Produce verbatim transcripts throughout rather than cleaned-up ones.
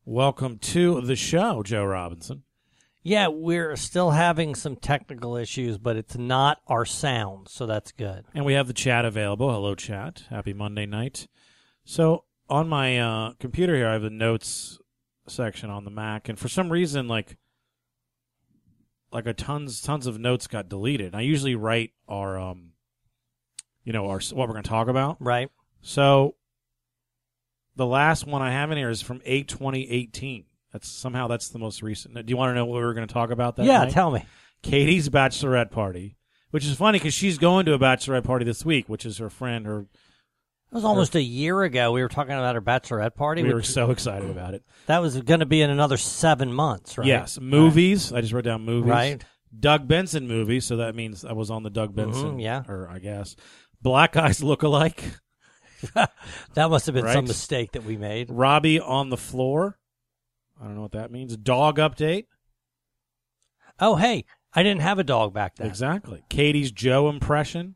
Welcome to the show, Joe Robinson. Yeah, we're still having some technical issues, but it's not our sound, so that's good. And we have the chat available. Hello, chat. Happy Monday night. So on my uh, computer here, I have the notes section on the Mac, and for some reason, like, like a tons, tons of notes got deleted. And I usually write our, um, you know, our what we're going to talk about. Right. So the last one I have in here is from eight twenty eighteen. That's somehow that's the most recent. Do you want to know what we were going to talk about that Yeah, night? tell me. Katie's bachelorette party, which is funny because she's going to a bachelorette party this week, which is her friend. Her It was almost her, a year ago. We were talking about her bachelorette party. We which, were so excited about it. That was going to be in another seven months, right? Yes. Movies. Right. I just wrote down movies. Right. Doug Benson movie, so that means I was on the Doug Benson. Mm-hmm, yeah. Or I guess. Black Eyes Look-alike. That must have been right? some mistake that we made. Robbie on the floor. I don't know what that means. Dog update. Oh, hey, I didn't have a dog back then. Exactly. Katie's Joe impression.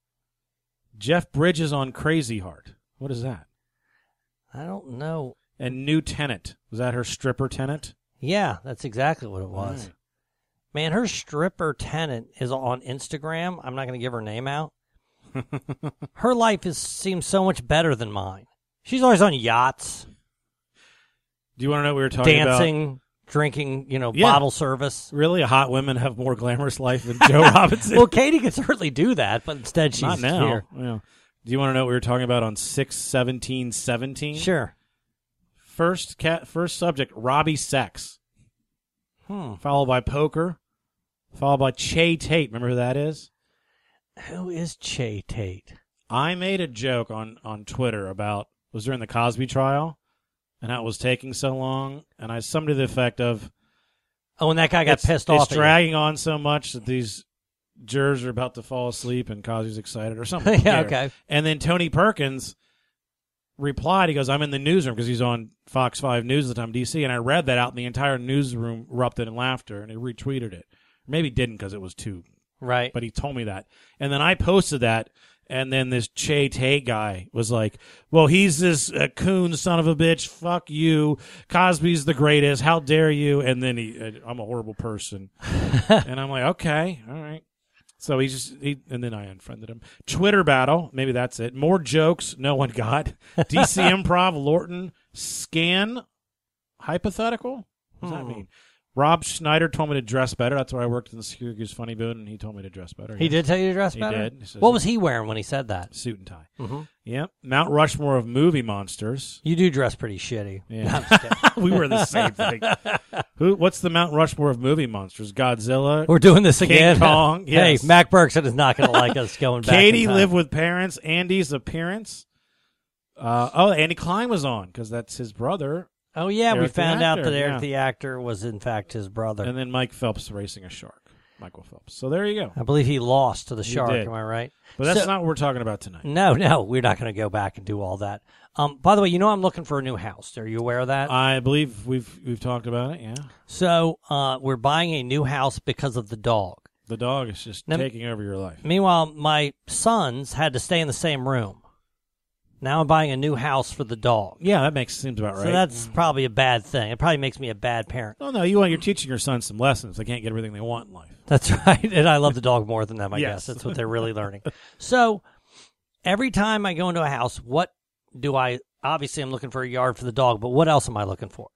Jeff Bridges on Crazy Heart. What is that? I don't know. And New Tenant. Was that her stripper tenant? Yeah, that's exactly what it was. Right. Man, her stripper tenant is on Instagram. I'm not going to give her name out. Her life is seems so much better than mine. She's always on yachts. Do you want to know what we were talking dancing, about? Dancing, drinking, you know, yeah. bottle service. Really? Hot women have more glamorous life than Joe Robinson? Well, Katie could certainly do that, but instead she's Not now. here. Yeah. Do you want to know what we were talking about on six seventeen seventeen? Sure. First cat, first subject, Robbie sex. Hmm. Followed by poker. Followed by Che Tate. Remember who that is? Who is Che Tate? I made a joke on, on Twitter about, it was during the Cosby trial, and how it was taking so long, and I something to the effect of, oh, and that guy got it's, pissed it's off. It's dragging on so much that these jurors are about to fall asleep and Cosby's excited or something. Yeah, okay. And then Tony Perkins replied, he goes, I'm in the newsroom, because he's on Fox five News at the time, D C, and I read that out, and the entire newsroom erupted in laughter, and he retweeted it. Maybe didn't because it was too... Right. But he told me that. And then I posted that, and then this Che Tate guy was like, well, he's this uh, coon son of a bitch. Fuck you. Cosby's the greatest. How dare you? And then he, uh, I'm a horrible person. And I'm like, okay, all right. So he just, he, and then I unfriended him. Twitter battle, maybe that's it. More jokes no one got. D C Improv, Lorton, scan, hypothetical? What does hmm. that mean? Rob Schneider told me to dress better. That's where I worked in the Syracuse Funny Bone, and he told me to dress better. He yes. did tell you to dress he better? Did. He did. What was he wearing when he said that? Suit and tie. Mm-hmm. Yep. Mount Rushmore of movie monsters. You do dress pretty shitty. Yeah. No, we were the same thing. Who? What's the Mount Rushmore of movie monsters? Godzilla? We're doing this King again. Kong? Yes. Hey, Mac Berkson is not going to like us going back. Katie lived with parents. Andy's appearance. Uh, oh, Andy Klein was on, because that's his brother. Oh, yeah, Eric we found out actor, that Eric yeah. the actor was, in fact, his brother. And then Mike Phelps racing a shark. Michael Phelps. So there you go. I believe he lost to the He shark, did. am I right? But that's so, not what we're talking about tonight. No, no, we're not going to go back and do all that. Um, by the way, you know I'm looking for a new house. Are you aware of that? I believe we've we've talked about it, yeah. So uh, we're buying a new house because of the dog. The dog is just now, taking over your life. Meanwhile, my sons had to stay in the same room. Now I'm buying a new house for the dog. Yeah, that makes seems about right. So that's probably a bad thing. It probably makes me a bad parent. Oh, no, you want you're teaching your sons some lessons. They can't get everything they want in life. That's right. And I love the dog more than them, I yes. guess. That's what they're really learning. So every time I go into a house, what do I, obviously I'm looking for a yard for the dog, but what else am I looking for?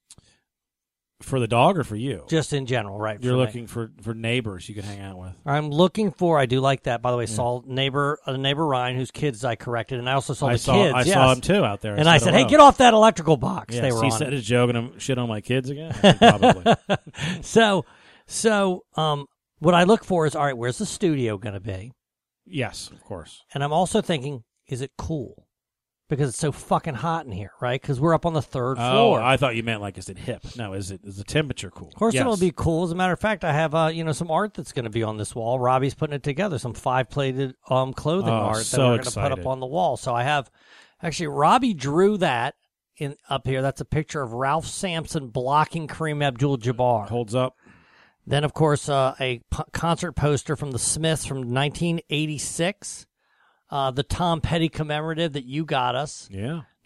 For the dog or for you? Just in general, right? You're for looking me. for, for neighbors you can hang out with. I'm looking for, I do like that. By the way, yeah. saw neighbor, uh, neighbor Ryan, whose kids I corrected, and I also saw I the saw, kids. I yes. saw him too out there. And I said, hey, get off that electrical box. Yes, they were he on said it. his joke and I'm shit on my kids again? Probably. so, so um, what I look for is, all right, where's the studio going to be? Yes, of course. And I'm also thinking, is it cool? Because it's so fucking hot in here, right? Because we're up on the third oh, floor. I thought you meant like, is it hip? No, is it is the temperature cool? Of course yes. it'll be cool. As a matter of fact, I have uh, you know some art that's going to be on this wall. Robbie's putting it together, some five-plated um, clothing oh, art so that we're going to excited. put up on the wall. So I have, actually, Robbie drew that in up here. That's a picture of Ralph Sampson blocking Kareem Abdul-Jabbar. Holds up. Then, of course, uh, a p- concert poster from the Smiths from nineteen eighty-six. Uh, the Tom Petty commemorative that you got us. Yeah.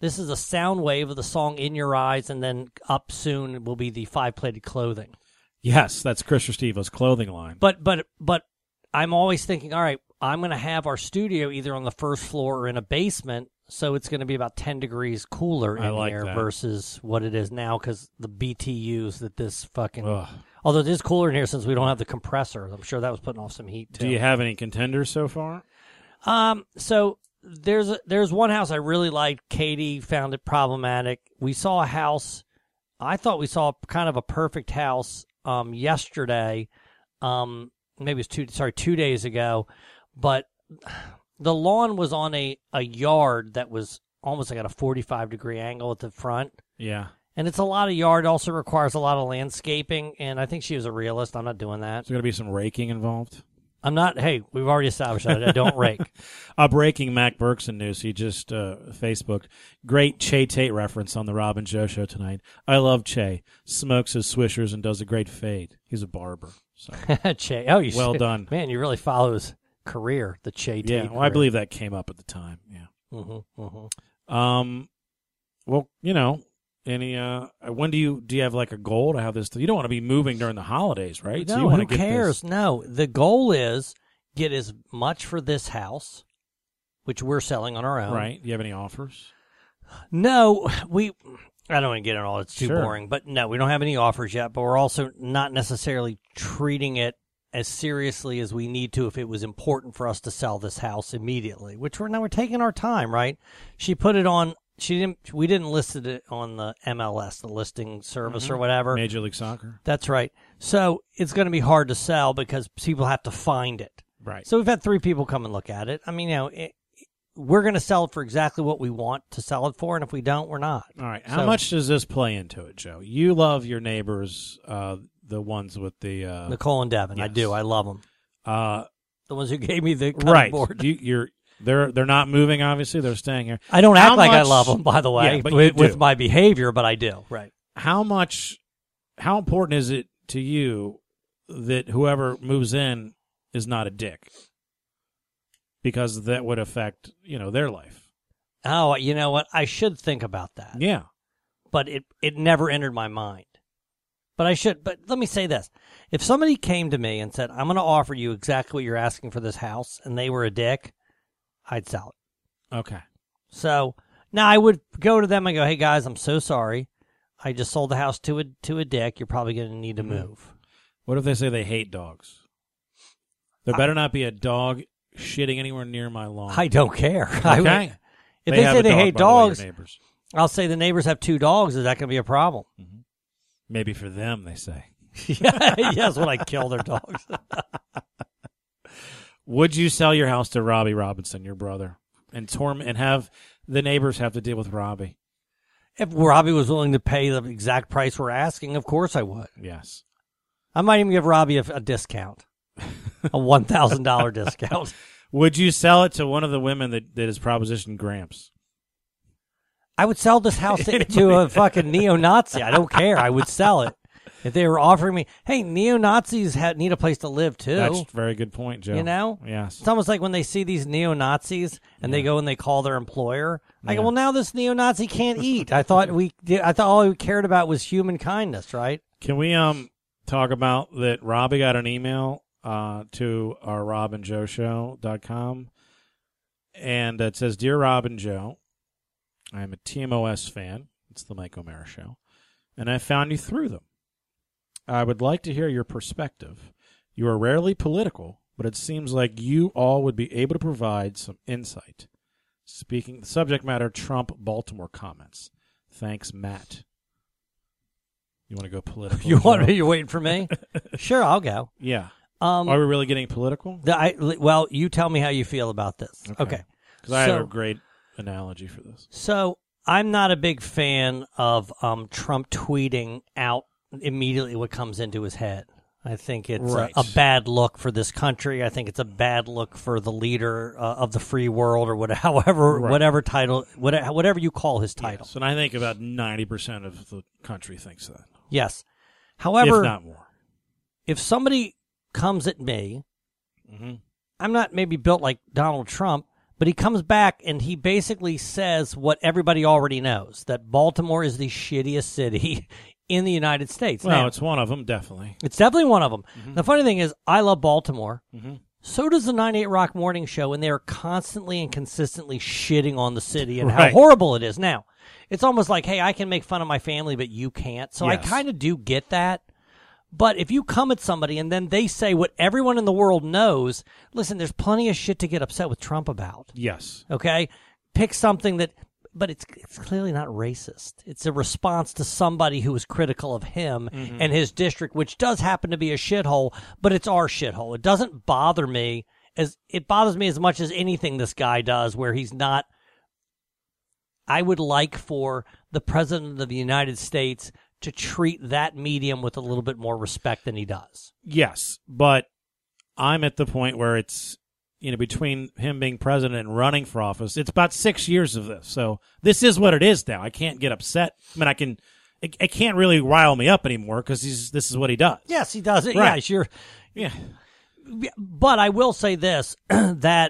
This is a sound wave of the song In Your Eyes, and then up soon will be the five-plated clothing. Yes, that's Chris Restivo's clothing line. But but but I'm always thinking, all right, I'm going to have our studio either on the first floor or in a basement, so it's going to be about ten degrees cooler in I like here that. versus what it is now because the B T Us that this fucking... Ugh. Although it is cooler in here since we don't have the compressor. I'm sure that was putting off some heat, too. Do you have any contenders so far? Um, so there's a, there's one house I really liked. Katie found it problematic. We saw a house. I thought we saw kind of a perfect house um, yesterday. Um, maybe it was two, sorry, two days ago. But the lawn was on a, a yard that was almost like at a forty-five degree angle at the front. Yeah. And it's a lot of yard. Also requires a lot of landscaping. And I think she was a realist. I'm not doing that. Is there going to be some raking involved? I'm not. Hey, we've already established that. I don't rake. A breaking Mac Berkson news. He just uh, Facebooked. Great Che Tate reference on the Rob and Joe show tonight. I love Che. Smokes his swishers and does a great fade. He's a barber. So Che. Oh, you well should- done. Man, you really follow his career, the Che Tate Yeah, well, I career. believe that came up at the time. Yeah. Mm-hmm, mm-hmm. Um. Well, you know, any. Uh. When do you do you have like a goal to have this? You don't want to be moving during the holidays, right? No, so you want who to get cares? This, No, the goal is get as much for this house, which we're selling on our own. right? Do you have any offers? No, we. I don't want to get into all. It's too Sure. boring. But no, we don't have any offers yet. But we're also not necessarily treating it as seriously as we need to if it was important for us to sell this house immediately. Which we're now we're taking our time, right? She put it on. She didn't. We didn't list it on the M L S, the listing service or whatever. Major League Soccer. That's right. So it's going to be hard to sell because people have to find it. Right. So we've had three people come and look at it. I mean, you know, it, we're going to sell it for exactly what we want to sell it for, and if we don't, we're not. All right. How So- much does this play into it, Joe? You love your neighbors, uh, the ones with the uh, Nicole and Devin, I yes. do. I love them. uh, The ones who gave me the cutting right. board. You, you're they're they're not moving. Obviously, they're staying here. I don't How act like I much- love them, by the way, Yeah, but you with, with do. my behavior, but I do. Right. How much? How important is it to you that whoever moves in is not a dick? Because that would affect you know their life. Oh, you know what? I should think about that. Yeah. But it, it never entered my mind. But I should. But let me say this. If somebody came to me and said, I'm going to offer you exactly what you're asking for this house, and they were a dick, I'd sell it. Okay. So now I would go to them and go, hey, guys, I'm so sorry. I just sold the house to a, to a dick. You're probably going to need to move. What if they say they hate dogs? There better not be a dog shitting anywhere near my lawn. I don't care. I would- Okay. if they, have say a they dog, hate by the way, your dogs, neighbors. I'll say the neighbors have two dogs. Is that going to be a problem? Maybe for them, they say. Yeah, yes, when I kill their dogs. Would you sell your house to Robbie Robinson, your brother, and torm and have the neighbors have to deal with Robbie? If Robbie was willing to pay the exact price we're asking, of course I would. Yes. I might even give Robbie a, a discount, a one thousand dollars discount. Would you sell it to one of the women that, that is propositioned Gramps? I would sell this house to, to a fucking neo-Nazi. I don't care. I would sell it. If they were offering me, hey, neo-Nazis ha- need a place to live too. That's a very good point, Joe. You know? Yes. It's almost like when they see these neo-Nazis and they go and they call their employer. I go, Yeah. well, now this neo-Nazi can't eat. I thought we, did, I thought all we cared about was human kindness, right? Can we um talk about that? Robbie got an email uh, to our Rob and Joe show dot com, and it says, "Dear Rob and Joe, I am a T M O S fan. It's the Mike O'Mara show, and I found you through them. I would like to hear your perspective. You are rarely political, but it seems like you all would be able to provide some insight. Speaking the subject matter, Trump Baltimore comments. Thanks, Matt." You want to go political? You want Joe? me? You're waiting for me? Sure, I'll go. Yeah. Um, Are we really getting political? the, I, well, you tell me how you feel about this. Okay. Okay. Because I have So- a great analogy for this. So I'm not a big fan of um, Trump tweeting out immediately what comes into his head. I think it's Right. a, a bad look for this country. I think it's a bad look for the leader uh, of the free world, or whatever, however, Right. whatever title, whatever, whatever you call his title. Yes, and I think about ninety percent of the country thinks that, Yes. However, if not more. if somebody comes at me, Mm-hmm. I'm not maybe built like Donald Trump, But he comes back and he basically says what everybody already knows, that Baltimore is the shittiest city in the United States. Well, now, it's one of them, definitely. It's definitely one of them. Mm-hmm. The funny thing is, I love Baltimore. Mm-hmm. So does the ninety-eight Rock Morning Show, and they are constantly and consistently shitting on the city and right. how horrible it is. Now, it's almost like, hey, I can make fun of my family, but you can't. So yes. I kind of do get that. But if you come at somebody and then they say what everyone in the world knows, listen, there's plenty of shit to get upset with Trump about. Yes. Okay? Pick something that, but it's, it's clearly not racist. It's a response to somebody who is critical of him mm-hmm. and his district, which does happen to be a shithole, but it's our shithole. It doesn't bother me as, it bothers me as much as anything this guy does where he's not. I would like for the President of the United States to treat that medium with a little bit more respect than he does. Yes, but I'm at the point where it's, you know, between him being president and running for office, it's about six years of this. So this is what it is now. I can't get upset. I mean, I can, it, it can't really rile me up anymore because he's this is what he does. Yes, he does it. Right. Yeah, sure. Yeah. But I will say this, that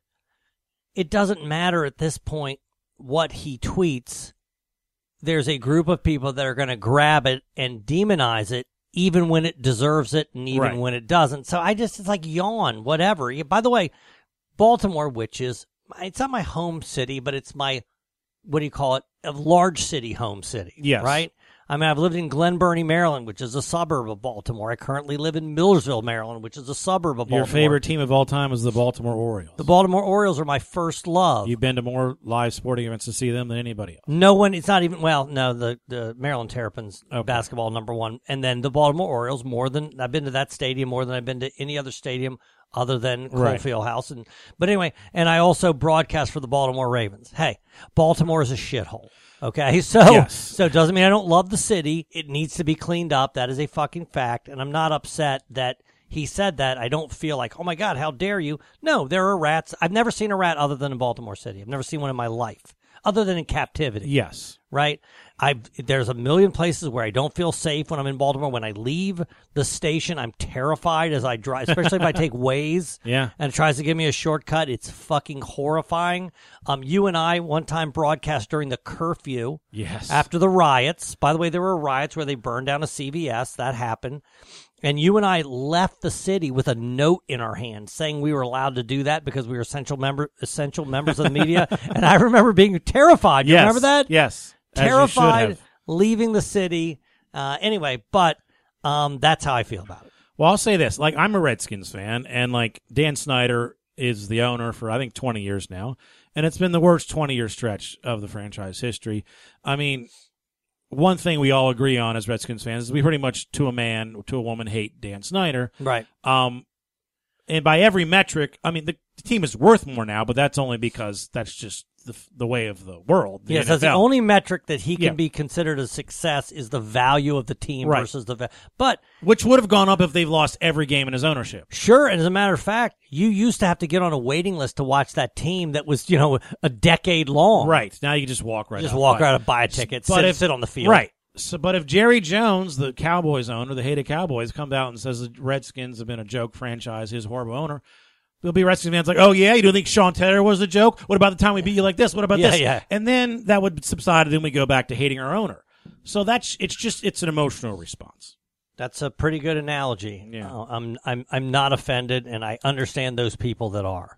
it doesn't matter at this point what he tweets. There's a group of people that are going to grab it and demonize it, even when it deserves it and even right. when it doesn't. So I just, it's like yawn, whatever. By the way, Baltimore, which is, it's not my home city, but it's my, what do you call it, a large city home city. Yes. Right? I mean, I've lived in Glen Burnie, Maryland, which is a suburb of Baltimore. I currently live in Millersville, Maryland, which is a suburb of Baltimore. Your favorite team of all time is the Baltimore Orioles. The Baltimore Orioles are my first love. You've been to more live sporting events to see them than anybody else. No one, it's not even, well, no, the, the Maryland Terrapins okay. basketball, number one. And then the Baltimore Orioles, more than, I've been to that stadium more than I've been to any other stadium other than right. Coalfield House. And But anyway, and I also broadcast for the Baltimore Ravens. Hey, Baltimore is a shithole. Okay, so yes. so it doesn't mean I don't love the city. It needs to be cleaned up. That is a fucking fact. And I'm not upset that he said that. I don't feel like, oh my God, how dare you? No, there are rats. I've never seen a rat other than in Baltimore City. I've never seen one in my life, other than in captivity. Yes. Right? I There's a million places where I don't feel safe when I'm in Baltimore. When I leave the station, I'm terrified as I drive, especially if I take Waze yeah. and it tries to give me a shortcut. It's fucking horrifying. Um, you and I one time broadcast during the curfew. Yes. After the riots. By the way, there were riots where they burned down a C V S. That happened. And you and I left the city with a note in our hand saying we were allowed to do that because we were essential member, essential members of the media. And I remember being terrified. You yes. remember that? Yes. Terrified, leaving the city. Uh, anyway, but um, that's how I feel about it. Well, I'll say this. Like, I'm a Redskins fan, and, like, Dan Snyder is the owner for, I think, twenty years now. And it's been the worst twenty-year stretch of the franchise history. I mean, one thing we all agree on as Redskins fans is we pretty much, to a man, to a woman, hate Dan Snyder. Right. Um, and by every metric, I mean, the, the team is worth more now, but that's only because that's just the the way of the world. The yes, that's the only metric that he can yeah. be considered a success is the value of the team right. versus the va- but which would have gone up if they've lost every game in his ownership. Sure, and as a matter of fact, you used to have to get on a waiting list to watch that team that was, you know, a decade long. Right. Now you can just walk right just out. walk right out and buy a ticket, but sit, if, sit on the field. Right. So, but if Jerry Jones, the Cowboys owner, the hated Cowboys, comes out and says the Redskins have been a joke franchise, his horrible owner, there'll be Redskins fans like, oh, yeah, you don't think Sean Taylor was a joke? What about the time we beat you like this? What about yeah, this? Yeah. And then that would subside, and then we go back to hating our owner. So that's it's just it's an emotional response. That's a pretty good analogy. Yeah. Uh, I'm I'm I'm not offended, and I understand those people that are.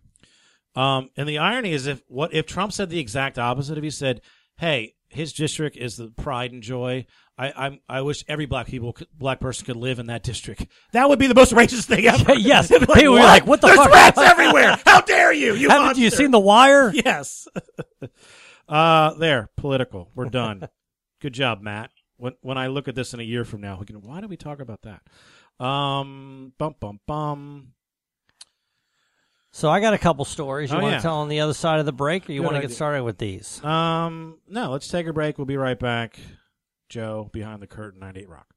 Um, and the irony is, if what if Trump said the exact opposite? If he said, "Hey, his district is the pride and joy. I I'm, I wish every black people, could, black person, could live in that district." That would be the most racist thing ever. Yes, like, people were like, "What the There's fuck? rats everywhere! How dare you? You haven't monster. you seen The Wire?" Yes. uh, there, political. We're done. Good job, Matt. When when I look at this in a year from now, we can. Why do we talk about that? Um, bum bum bum. So I got a couple stories. You oh, want yeah. to tell on the other side of the break, or you Good want to idea. get started with these? Um, no. Let's take a break. We'll be right back. Joe, behind the curtain, ninety-eight Rock.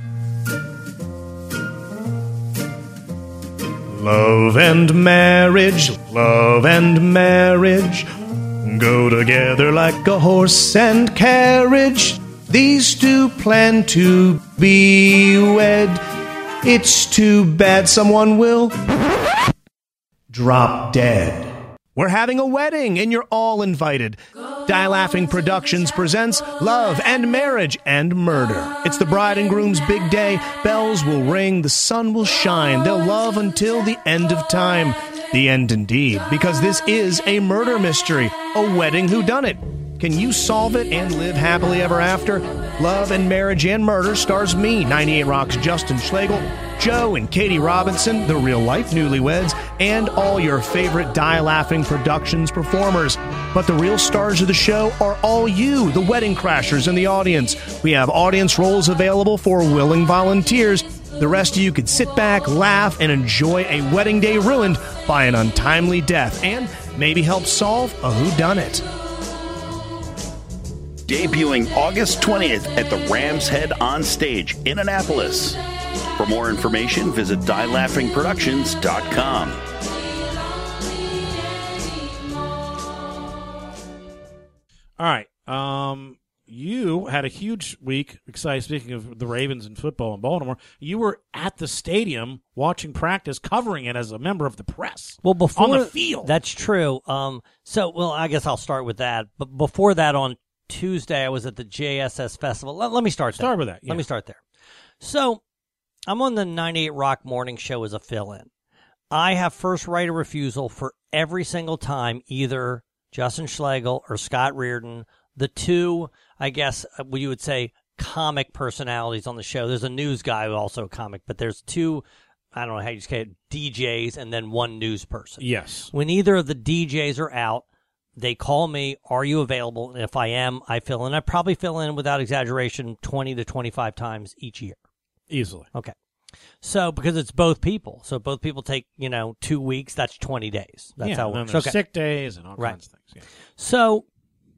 Love and marriage, love and marriage go together like a horse and carriage. These two plan to be wed. It's too bad someone will drop dead. We're having a wedding, and you're all invited. Die Laughing Productions presents Love and Marriage and Murder. It's the bride and groom's big day. Bells will ring, the sun will shine. They'll love until the end of time. The end indeed, because this is a murder mystery, a wedding whodunit. Can you solve it and live happily ever after? Love and Marriage and Murder stars me, ninety-eight Rock's Justin Schlegel, Joe and Katie Robinson, the real-life newlyweds, and all your favorite Die Laughing Productions performers. But the real stars of the show are all you, the wedding crashers in the audience. We have audience roles available for willing volunteers. The rest of you could sit back, laugh, and enjoy a wedding day ruined by an untimely death, and maybe help solve a whodunit. Debuting August twentieth at the Ram's Head On Stage in Annapolis. For more information, visit die laughing productions dot com. All right. Um, you had a huge week. Excited. Speaking of the Ravens and football in Baltimore, you were at the stadium watching practice, covering it as a member of the press. Well, before on the field. That's true. Um, so, well, I guess I'll start with that. But before that, on Tuesday, I was at the J S S Festival. Let, let me start there. Start with that. Yeah. Let me start there. So, I'm on the ninety-eight Rock Morning Show as a fill-in. I have first right of refusal for every single time either Justin Schlegel or Scott Reardon, the two, I guess, what you would say, comic personalities on the show. There's a news guy who's also a comic, but there's two, I don't know how you say it, D Js and then one news person. Yes. When either of the D Js are out, they call me, are you available? And if I am, I fill in. I probably fill in, without exaggeration, twenty to twenty-five times each year. Easily. Okay. So, because it's both people. So, both people take, you know, two weeks. That's twenty days. That's yeah, how it and works. then there's Okay. sick days and all Right. kinds of things. Yeah. So,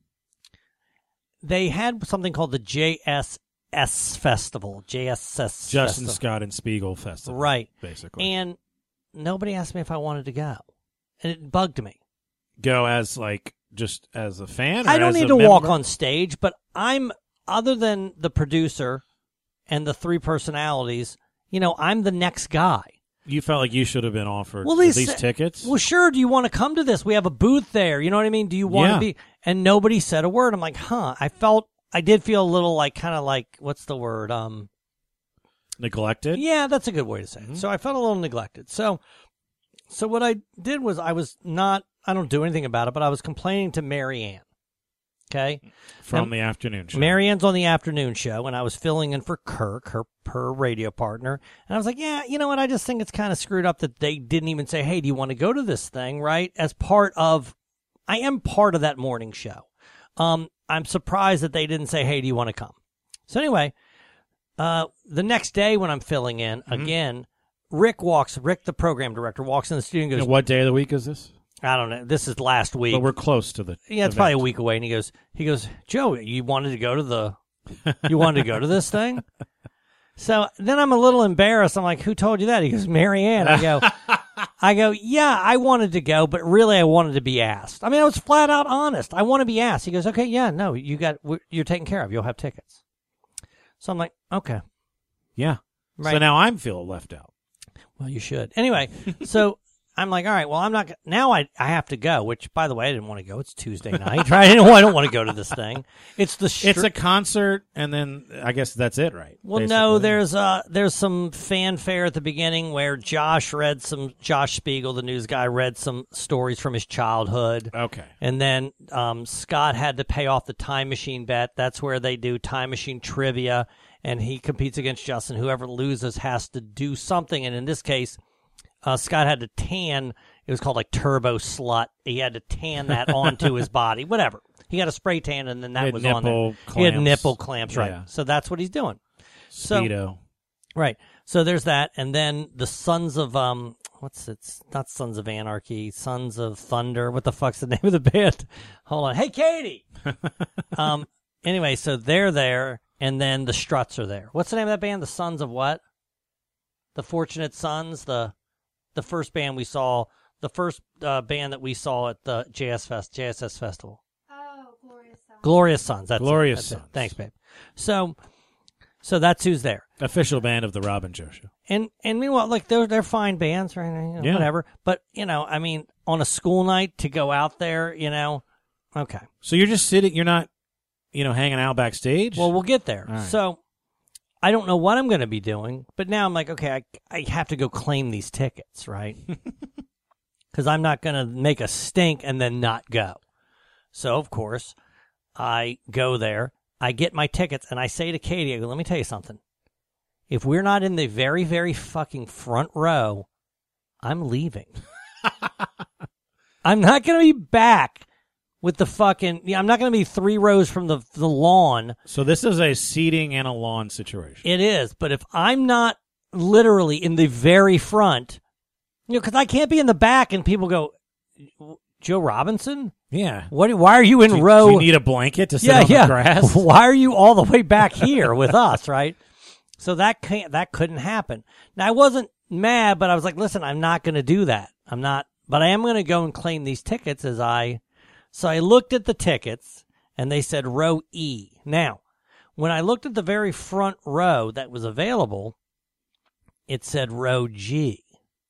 they had something called the J S S Festival. J S S Justin Festival. Scott and Spiegel Festival. Right. Basically. And nobody asked me if I wanted to go. And it bugged me. Go as, like, just as a fan? Or I don't as need a to member? walk on stage, but I'm, other than the producer and the three personalities, you know, I'm the next guy. You felt like you should have been offered Well, at they least said- tickets? Well, sure. Do you want to come to this? We have a booth there. You know what I mean? Do you want Yeah. to be? And nobody said a word. I'm like, huh. I felt, I did feel a little like, kind of like, what's the word? Um, Neglected? Yeah, that's a good way to say it. Mm-hmm. So I felt a little neglected. So, so what I did was I was not, I don't do anything about it, but I was complaining to Mary Ann. Okay. From And the afternoon show. Mary Ann's on the afternoon show, and I was filling in for Kirk, her, her radio partner. And I was like, yeah, you know what? I just think it's kind of screwed up that they didn't even say, hey, do you want to go to this thing, right? As part of, I am part of that morning show. Um, I'm surprised that they didn't say, hey, do you want to come? So anyway, uh, the next day when I'm filling in, Mm-hmm. again, Rick walks, Rick, the program director, walks in the studio and goes, And what day of the week is this? I don't know, this is last week. But we're close to the Yeah, it's event. probably a week away. And he goes, he goes, Joe, you wanted to go to the, you wanted to go to this thing? So then I'm a little embarrassed. I'm like, who told you that? He goes, Mary Ann. I go, I go, yeah, I wanted to go, but really I wanted to be asked. I mean, I was flat out honest. I want to be asked. He goes, okay, yeah, no, you got, you're taken care of. You'll have tickets. So I'm like, okay. Yeah. Right. So now I'm feeling left out. Well, you should. Anyway, so I'm like, all right, well, I'm not, now I I have to go, which, by the way, I didn't want to go. It's Tuesday night, right? I don't, I don't want to go to this thing. It's the str- It's a concert, and then I guess that's it, right? Well, Basically. no, there's uh there's some fanfare at the beginning where Josh read some, Josh Spiegel, the news guy, read some stories from his childhood. Okay. And then um, Scott had to pay off the time machine bet. That's where they do time machine trivia, and he competes against Justin. Whoever loses has to do something, and in this case, uh, Scott had to tan. It was called like Turbo Slut. He had to tan that onto his body. Whatever. He got a spray tan, and then that He had was on there. nipple He had clamps. nipple clamps, right? Yeah. So that's what he's doing. So, Speedo. right. So there's that, and then the Sons of um, what's it? Not Sons of Anarchy, Sons of Thunder. What the fuck's the name of the band? Hold on. Hey, Katie. um. Anyway, so they're there, and then the Struts are there. What's the name of that band? The Sons of what? The Fortunate Sons. The the first band we saw. The first uh, band that we saw at the J S Fest, J S S Festival. Oh, Glorious Sons. Glorious Sons. That's it. Glorious That's it. Sons. Thanks, babe. So, So that's who's there. Official band of the Robin Joe Show. And and meanwhile, like they're they're fine bands, right? You know, Yeah. Whatever. But you know, I mean, on a school night to go out there, you know, okay. So you're just sitting. You're not, you know, hanging out backstage. Well, we'll get there. All right. So I don't know what I'm going to be doing, but now I'm like, okay, I I have to go claim these tickets, right? Because I'm not going to make a stink and then not go. So of course, I go there. I get my tickets, and I say to Katie, I go, let me tell you something. If we're not in the very, very fucking front row, I'm leaving. I'm not going to be back with the fucking... Yeah, I'm not going to be three rows from the the lawn. So this is a seating and a lawn situation. It is, but if I'm not literally in the very front, you know, because I can't be in the back and people go, Joe Robinson? Yeah. What? Why are you in Do, row... do you need a blanket to sit yeah, on yeah. the grass? Why are you all the way back here with us, right? So that can't, that couldn't happen. Now, I wasn't mad, but I was like, listen, I'm not going to do that. I'm not, but I am going to go and claim these tickets as I, so I looked at the tickets and they said row E. Now, when I looked at the very front row that was available, it said row G.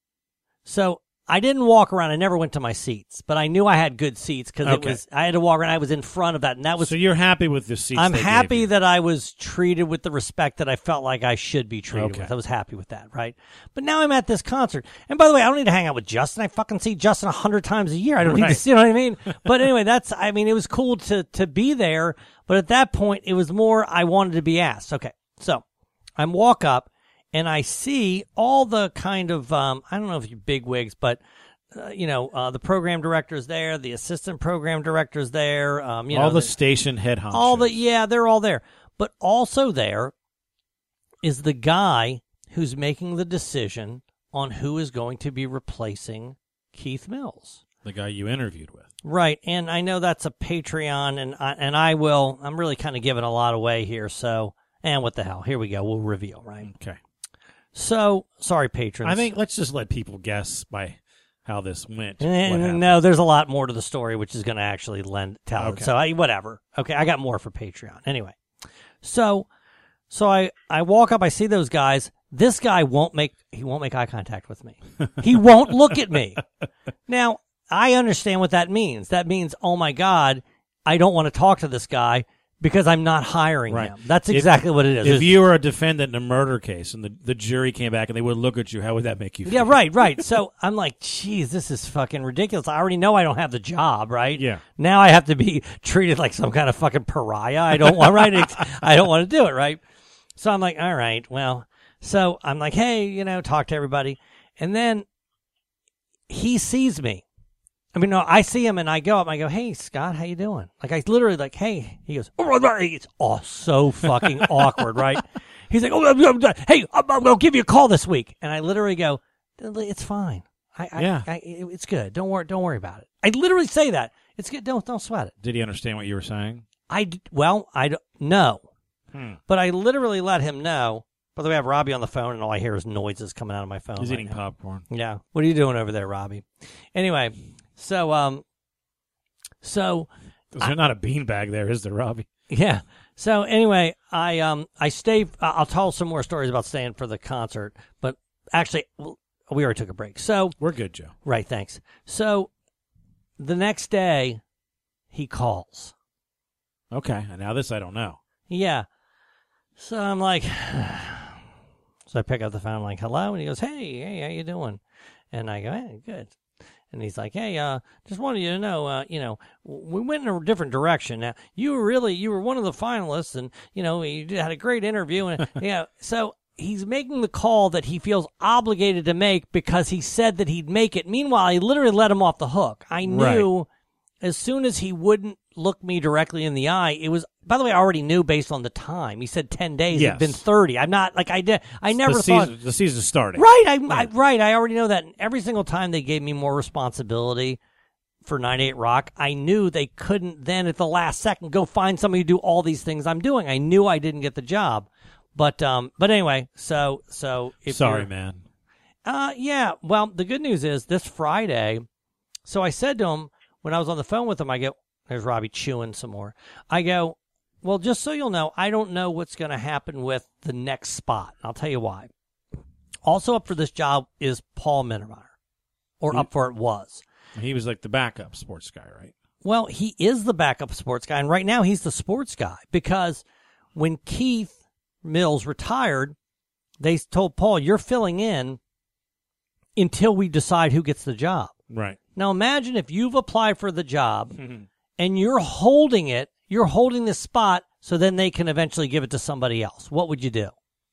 So I didn't walk around. I never went to my seats, but I knew I had good seats because Okay. it was, I had to walk around. I was in front of that, and that was So you're happy with the seats? I'm they happy gave you? that I was treated with the respect that I felt like I should be treated Okay. with. I was happy with that, right? But now I'm at this concert. And by the way, I don't need to hang out with Justin. I fucking see Justin a hundred times a year. I don't need to Right. see, you know what I mean? But anyway, that's, I mean, it was cool to, to be there. But at that point, it was more I wanted to be asked. Okay. So I walk up and I see all the kind of, um, I don't know if you big wigs, but Uh, you know, uh, the program director's there, the assistant program director's there. Um, you all know, the, the station head honchos. all the yeah, they're all there. But also there is the guy who's making the decision on who is going to be replacing Keith Mills. the guy you interviewed with. Right, and I know that's a Patreon, and I, and I will. I'm really kind of giving a lot away here, so and what the hell? Here we go. We'll reveal, right? Okay. So sorry, patrons. I think let's just let people guess by how this went. Eh, what happened. no, there's a lot more to the story, which is going to actually lend tell it. Okay. So I, whatever. Okay, I got more for Patreon. Anyway, so so I I walk up, I see those guys. This guy won't make he won't make eye contact with me. He won't look at me. Now I understand what that means. That means, oh my God, I don't want to talk to this guy because I'm not hiring Right. him. That's If- exactly what it is. If It's- you were a defendant in a murder case and the, the jury came back and they would look at you, how would that make you feel? Yeah, right, right. So I'm like, geez, this is fucking ridiculous. I already know I don't have the job, right? Yeah. Now I have to be treated like some kind of fucking pariah. I don't want, right? I don't want to do it, right? So I'm like, all right, well, so I'm like, hey, you know, talk to everybody. And then he sees me. I mean, no, I see him and I go up and I go, hey, Scott, how you doing? Like, I literally like, hey, he goes, oh, it's oh, so fucking awkward, right? He's like, oh, hey, I'll give you a call this week. And I literally go, it's fine. I, I, Yeah. I, it's good. Don't worry, don't worry about it. I literally say that. It's good. Don't, don't sweat it. Did he understand what you were saying? I, d- well, I don't know. Hmm. But I literally let him know. By the way, I have Robbie on the phone and all I hear is noises coming out of my phone. He's right eating now. popcorn. Yeah. What are you doing over there, Robbie? Anyway, so, um, so, There's not a beanbag there, is there, Robbie? yeah. So anyway, I, um, I stay, I'll tell some more stories about staying for the concert, but actually, we already took a break. So, We're good, Joe. right. Thanks. So the next day he calls. Okay. And now this I don't know. Yeah. So I'm like, so I pick up the phone, I'm like, hello. And he goes, hey, hey, how you doing? And I go, hey, good. And he's like, hey, uh, just wanted you to know, uh, you know, we went in a different direction. Now, you were really, you were one of the finalists, and, you know, you had a great interview. And, yeah, so he's making the call that he feels obligated to make because he said that he'd make it. Meanwhile, I literally let him off the hook. I knew as soon as he wouldn't look me directly in the eye, it was, by the way, I already knew based on the time. He said ten days. Yes. It'd been thirty. I'm not, like, I did, I never the thought. Season, the season's starting. Right, I, I right. I already know that. And every single time they gave me more responsibility for ninety-eight Rock, I knew they couldn't then at the last second go find somebody to do all these things I'm doing. I knew I didn't get the job, but um, but anyway, so so if Sorry, you're- man. Uh, yeah. Well, the good news is this Friday. So I said to him when I was on the phone with him, I go, "There's Robbie chewing some more." I go, Well, just so you'll know, I don't know what's going to happen with the next spot. I'll tell you why. Also up for this job is Paul Minnemeyer, or He- up for it was. He was like the backup sports guy, right? Well, he is the backup sports guy, and right now he's the sports guy because when Keith Mills retired, they told Paul, you're filling in until we decide who gets the job. Right. Now imagine if you've applied for the job and you're holding it, you're holding this spot so then they can eventually give it to somebody else. What would you do?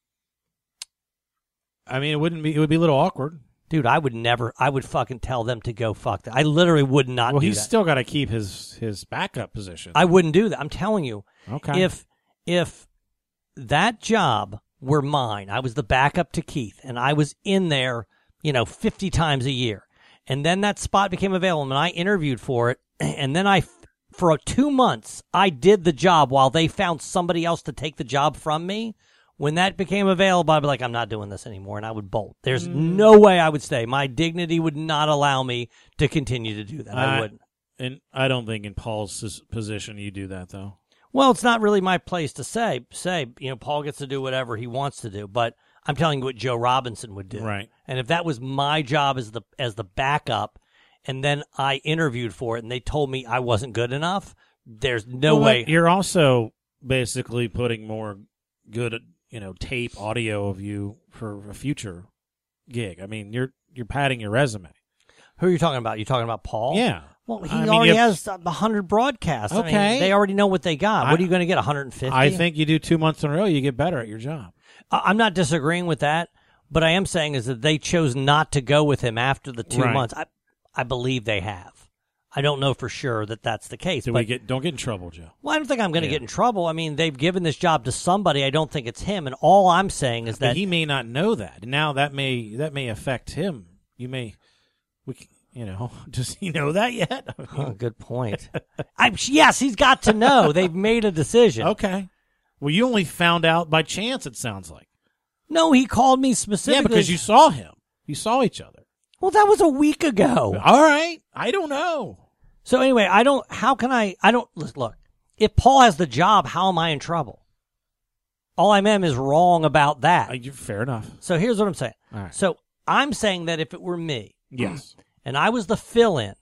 I mean, it wouldn't be. It would be a little awkward. Dude, I would never, I would fucking tell them to go fuck that. I literally would not Well, do he's that. still got to keep his his backup position. I wouldn't do that. I'm telling you. Okay. If, if that job were mine, I was the backup to Keith, and I was in there, you know, fifty times a year, and then that spot became available, and I interviewed for it, and then I, for two months, I did the job while they found somebody else to take the job from me. When that became available, I'd be like, I'm not doing this anymore, and I would bolt. There's Mm. no way I would stay. My dignity would not allow me to continue to do that. I I- wouldn't. and I don't think in Paul's s- position you do that though. Well, it's not really my place to say, say, you know, Paul gets to do whatever he wants to do, but I'm telling you what Joe Robinson would do. Right. And if that was my job as the as the backup, and then I interviewed for it and they told me I wasn't good enough, there's no Well, way. You're also basically putting more good, you know, tape audio of you for a future gig. I mean, you're you're padding your resume. Who are you talking about? You talking about Paul? Yeah. Well, he I mean, already if- has a hundred broadcasts. I mean, Okay. they already know what they got. I- what are you going to get? one hundred fifty? I think you do two months in a row, you get better at your job. I- I'm not disagreeing with that, but I am saying is that they chose not to go with him after the two Right. months. I, I believe they have. I don't know for sure that that's the case. Do but, we get? Don't get in trouble, Joe. well, I don't think I'm going to Yeah. get in trouble. I mean, they've given this job to somebody. I don't think it's him. And all I'm saying is But that he may not know that. Now that may that may affect him. You may, we, c- you know, does he know that yet? I Oh, mean, good point. I, yes, he's got to know. They've made a decision. okay. Well, you only found out by chance. It sounds like. No, he called me specifically. Yeah, because you saw him. You saw each other. Well, that was a week ago. All right. I don't know. So anyway, I don't. How can I? I don't look. If Paul has the job, how am I in trouble? All I am is wrong about that. Uh, you- fair enough. So here's what I'm saying. All right. So I'm saying that if it were me, Yes. and I was the fill-in,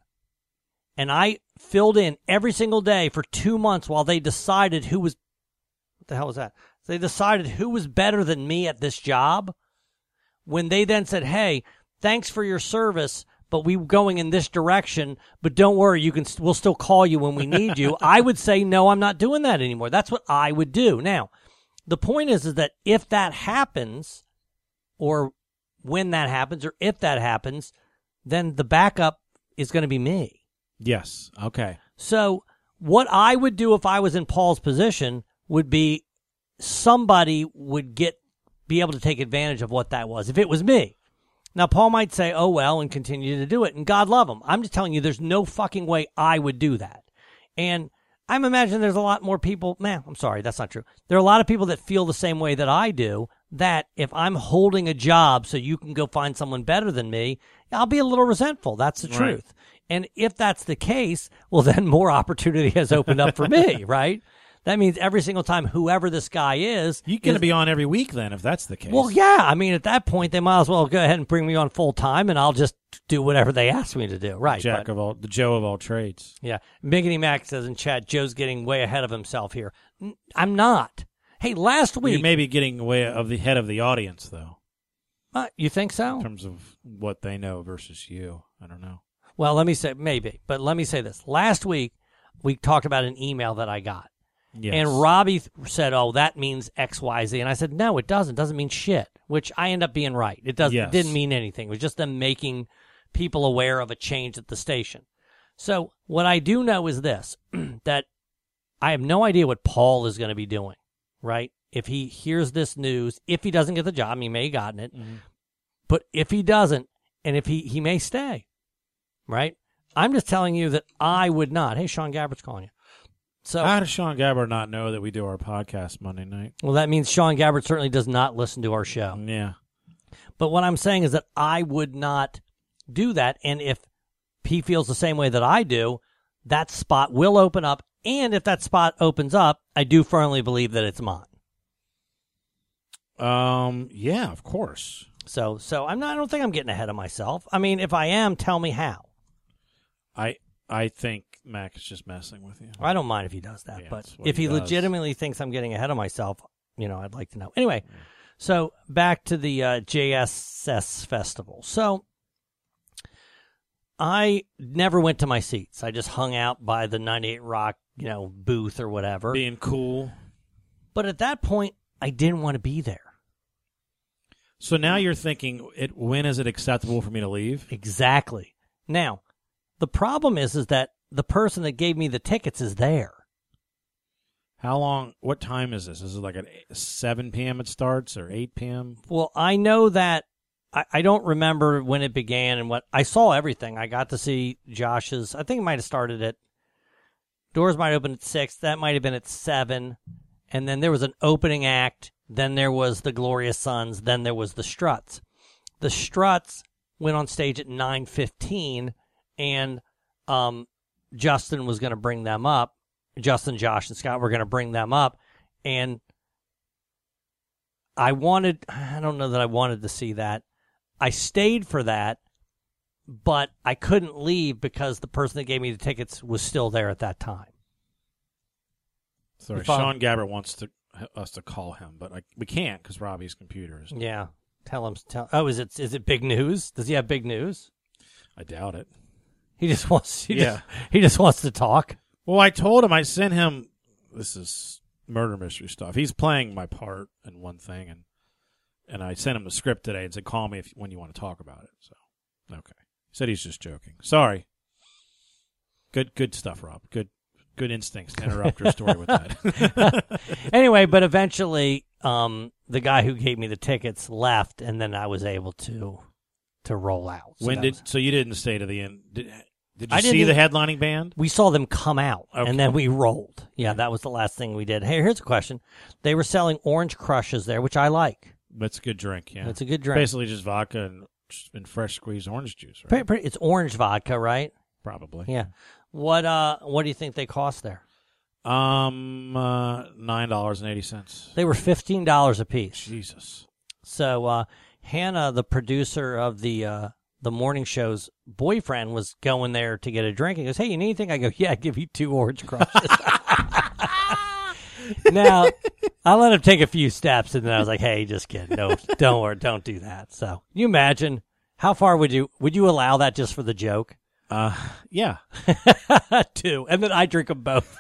and I filled in every single day for two months while they decided who was, what the hell was that? They decided who was better than me at this job. When they then said, "Hey, thanks for your service, but we're going in this direction. But don't worry, you can. We'll still call you when we need you." I would say, "No, I'm not doing that anymore." That's what I would do. Now, the point is, is that if that happens, or when that happens, or if that happens, then the backup is going to be me. Yes. Okay. So what I would do if I was in Paul's position would be somebody would get be able to take advantage of what that was if it was me. Now, Paul might say, oh, well, and continue to do it, and God love him. I'm just telling you, there's no fucking way I would do that. And I'm imagining there's a lot more people, man, I'm sorry, that's not true. There are a lot of people that feel the same way that I do, that if I'm holding a job so you can go find someone better than me, I'll be a little resentful. That's the Right. truth. And if that's the case, well, then more opportunity has opened up for me, right? That means every single time whoever this guy is, You're going to is- be on every week then, if that's the case. well, yeah. I mean, at that point, they might as well go ahead and bring me on full time, and I'll just do whatever they ask me to do. Right? Jack but- of all, the Joe of all trades. yeah. Miggity Mac says in chat, Joe's getting way ahead of himself here. N- I'm not. Hey, last You week, may be getting away of the head of the audience, though, uh, you think so? in terms of what they know versus you. I don't know. Well, let me say maybe, but let me say this. Last week, we talked about an email that I got. Yes. And Robbie th- said, oh, that means X, Y, Z. And I said, no, it doesn't. It doesn't mean shit, which I end up being right. It doesn't, Yes. it didn't mean anything. It was just them making people aware of a change at the station. So what I do know is this, that I have no idea what Paul is going to be doing, right? If he hears this news, if he doesn't get the job, he may have gotten it. Mm-hmm. But if he doesn't, and if he, he may stay, right? I'm just telling you that I would not. Hey, Sean Gabbert's calling you. So, How does Sean Gabbard not know that we do our podcast Monday night? well, that means Sean Gabbert certainly does not listen to our show. Yeah. But what I'm saying is that I would not do that. And if he feels the same way that I do, that spot will open up And if that spot opens up, I do firmly believe that it's mine. Um. Yeah, of course. So, so I'm not. I don't think I'm getting ahead of myself. I mean, if I am, tell me how. I I think Mac is just messing with you. I don't mind if he does that, Yeah, but that's what if he he, does. legitimately thinks I'm getting ahead of myself, you know, I'd like to know. Anyway, so back to the uh, J S S festival. So I never went to my seats. I just hung out by the ninety-eight Rock, you know, booth or whatever. Being cool. But at that point, I didn't want to be there. So now you're thinking, it, when is it acceptable for me to leave? Exactly. Now, the problem is, is that the person that gave me the tickets is there. How long? What time is this? Is it like at seven p.m. it starts or eight p.m.? Well, I know that I, I don't remember when it began and what. I saw everything. I got to see Josh's. I think it might have started at, doors might open at six. That might have been at seven. And then there was an opening act. Then there was the Glorious Sons. Then there was the Struts. The Struts went on stage at nine fifteen, and um, Justin was going to bring them up. Justin, Josh, and Scott were going to bring them up. And I wanted, I don't know that I wanted to see that. I stayed for that, but I couldn't leave because the person that gave me the tickets was still there at that time. Sorry, If I'm- Sean Gabbert wants to us to call him, but I, we can't because Robbie's computer is. Yeah. Tell him. Tell, oh, is it is it big news? Does he have big news? I doubt it. He just wants. He Yeah. Just, he just wants to talk. Well, I told him I sent him. This is murder mystery stuff. He's playing my part in one thing, and and I sent him the script today and said, "Call me if when you want to talk about it." So, okay. He said he's just joking. Sorry. Good, good stuff, Rob. Good, good instincts to interrupt your story with that. Anyway, but eventually, um, the guy who gave me the tickets left, and then I was able to to roll out. So when that did? was- So you didn't stay to the end. Did, did you I see didn't- the headlining band? we saw them come out, Okay. and then we rolled. Yeah, that was the last thing we did. Hey, here's a question: they were selling orange crushes there, which I like. That's a good drink. Yeah, It's a good drink. Basically, just vodka and, and fresh squeezed orange juice. Right? Pretty- pretty- it's orange vodka, right? Probably. Yeah. What uh? What do you think they cost there? Um, uh, nine dollars and eighty cents. They were fifteen dollars a piece. Jesus. So uh, Hannah, the producer of the uh, the morning show's boyfriend, was going there to get a drink. He goes, "Hey, you need anything?" I go, "Yeah, give you two orange crushes." Now, I let him take a few steps, and then I was like, "Hey, just kidding. No, don't worry, don't do that." So, you imagine how far would you would you allow that just for the joke? Uh, yeah. Two, and then I drink them both,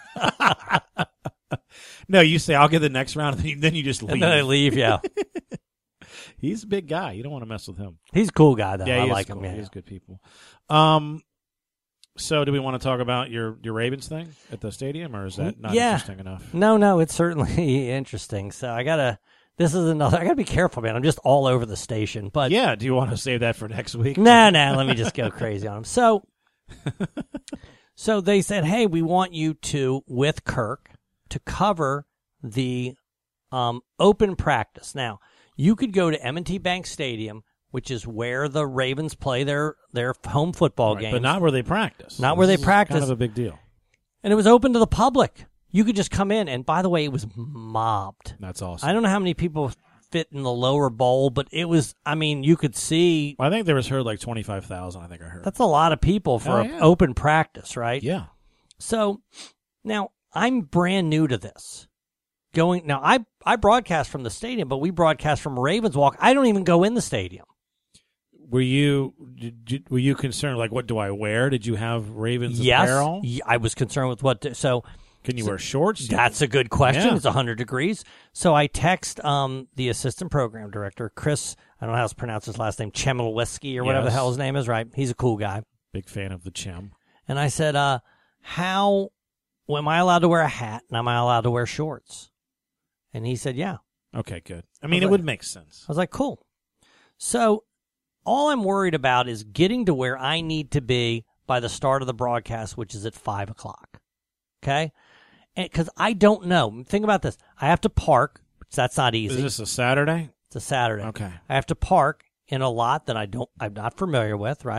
No, you say I'll get the next round, and then you, then you just leave. and then I leave. Yeah, He's a big guy. You don't want to mess with him. he's a cool guy though. Yeah, I he is like cool. him. Yeah. He's good people. Um, so do we want to talk about your your Ravens thing at the stadium, or is that not Yeah. interesting enough? No, no, it's certainly interesting. So I gotta. This is another. I gotta be careful, man. I'm just all over the station, but Yeah. Do you want to save that for next week? no, no. Let me just go crazy on them. So, so they said, "Hey, we want you to with Kirk to cover the um, open practice." Now, you could go to M and T Bank Stadium, which is where the Ravens play their their home football Right, games, but not where they practice. Not where This they is practice. Kind of a big deal. and it was open to the public. You could just come in, and by the way, it was mobbed. That's awesome. I don't know how many people fit in the lower bowl, but it was, I mean, you could see I think there was heard like twenty five thousand. I think I heard. that's a lot of people for Oh, an yeah. open practice, right? yeah. So now I'm brand new to this. Going now, I, I broadcast from the stadium, but we broadcast from Ravens Walk. I don't even go in the stadium. Were you did, you- were you concerned? Like, what do I wear? Did you have Ravens Yes, apparel? y- I was concerned with what. To, so Can you wear shorts? that's a good question. Yeah. It's one hundred degrees. So I text um, the assistant program director, Chris, I don't know how to pronounce his last name, Chemilowski or whatever the Yes. hell his name is, right? He's a cool guy. Big fan of the Chem. And I said, uh, how, well, am I allowed to wear a hat and am I allowed to wear shorts? And he said, yeah. Okay, good. I mean, was it like- would make sense. I was like, cool. So all I'm worried about is getting to where I need to be by the start of the broadcast, which is at five o'clock. Okay? Because I don't know. Think about this. I have to park, which that's not easy. Is this a Saturday? It's a Saturday. Okay. I have to park in a lot that I don't, I'm not familiar with, right?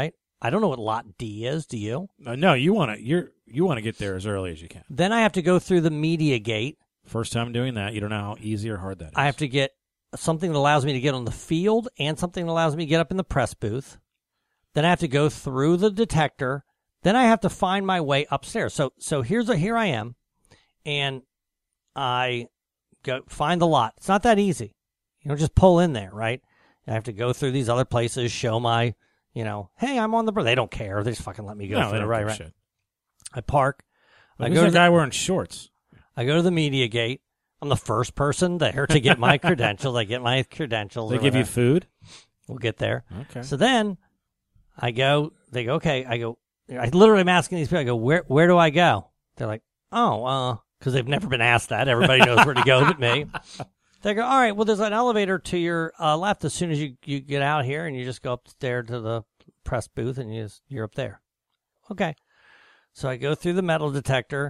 I don't know what lot D is. Do you? Uh, no, you want to you're you want to get there as early as you can. Then I have to go through the media gate. First time doing that, you don't know how easy or hard that is. I have to get something that allows me to get on the field and something that allows me to get up in the press booth. Then I have to go through the detector. Then I have to find my way upstairs. So so here's a, here I am, and I go find the lot. It's not that easy. You don't just pull in there, right? I have to go through these other places, show my, you know, hey, I'm on the. They don't care. They just fucking let me go no, through. they don't right, give a right. shit. I park. Well, I who's go that to the guy wearing shorts? I go to the media gate. I'm the first person there to get my credentials. I get my credentials. They or give you whatever. food. We'll get there. Okay. So then I go. They go. Okay. I go. I literally am asking these people. I go. Where Where do I go? They're like, oh, uh, because they've never been asked that. Everybody knows where to go but me. They go. All right. Well, there's an elevator to your uh, left as soon as you, you get out here, and you just go up there to the press booth, and you just, you're up there. Okay. So I go through the metal detector.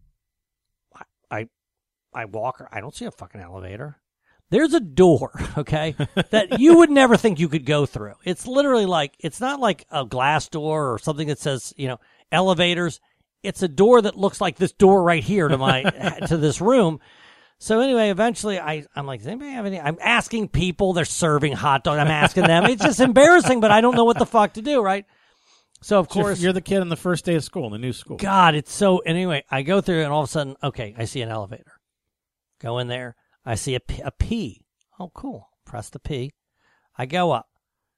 I, I I walk. I don't see a fucking elevator. There's a door, okay, that you would never think you could go through. It's literally like, it's not like a glass door or something that says, you know, elevators. It's a door that looks like this door right here to my, to this room. So anyway, eventually I, I'm like, does anybody have any, I'm asking people, they're serving hot dogs. I'm asking them. It's just embarrassing, but I don't know what the fuck to do, right? So of So course. you're the kid on the first day of school, in the new school. God, it's so, anyway, I go through and all of a sudden, okay, I see an elevator. Go in there. I see a P, a P. Oh, cool. Press the P. I go up.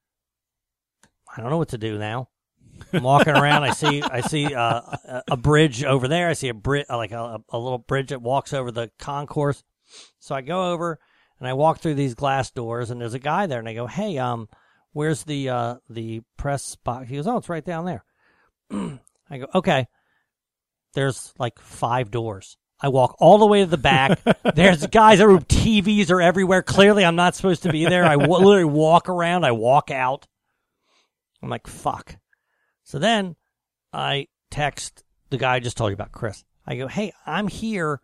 I don't know what to do now. I'm walking around. I see I see uh, a, a bridge over there. I see a bridge, like a, a little bridge that walks over the concourse. So I go over and I walk through these glass doors, and there's a guy there, and I go, "Hey, um, where's the uh, the press box?" He goes, "Oh, it's right down there." I go, "Okay." There's like five doors. I walk all the way to the back. There's guys, there T Vs are everywhere. Clearly, I'm not supposed to be there. I w- literally walk around. I walk out. I'm like, fuck. So then I text the guy I just told you about, Chris. I go, hey, I'm here.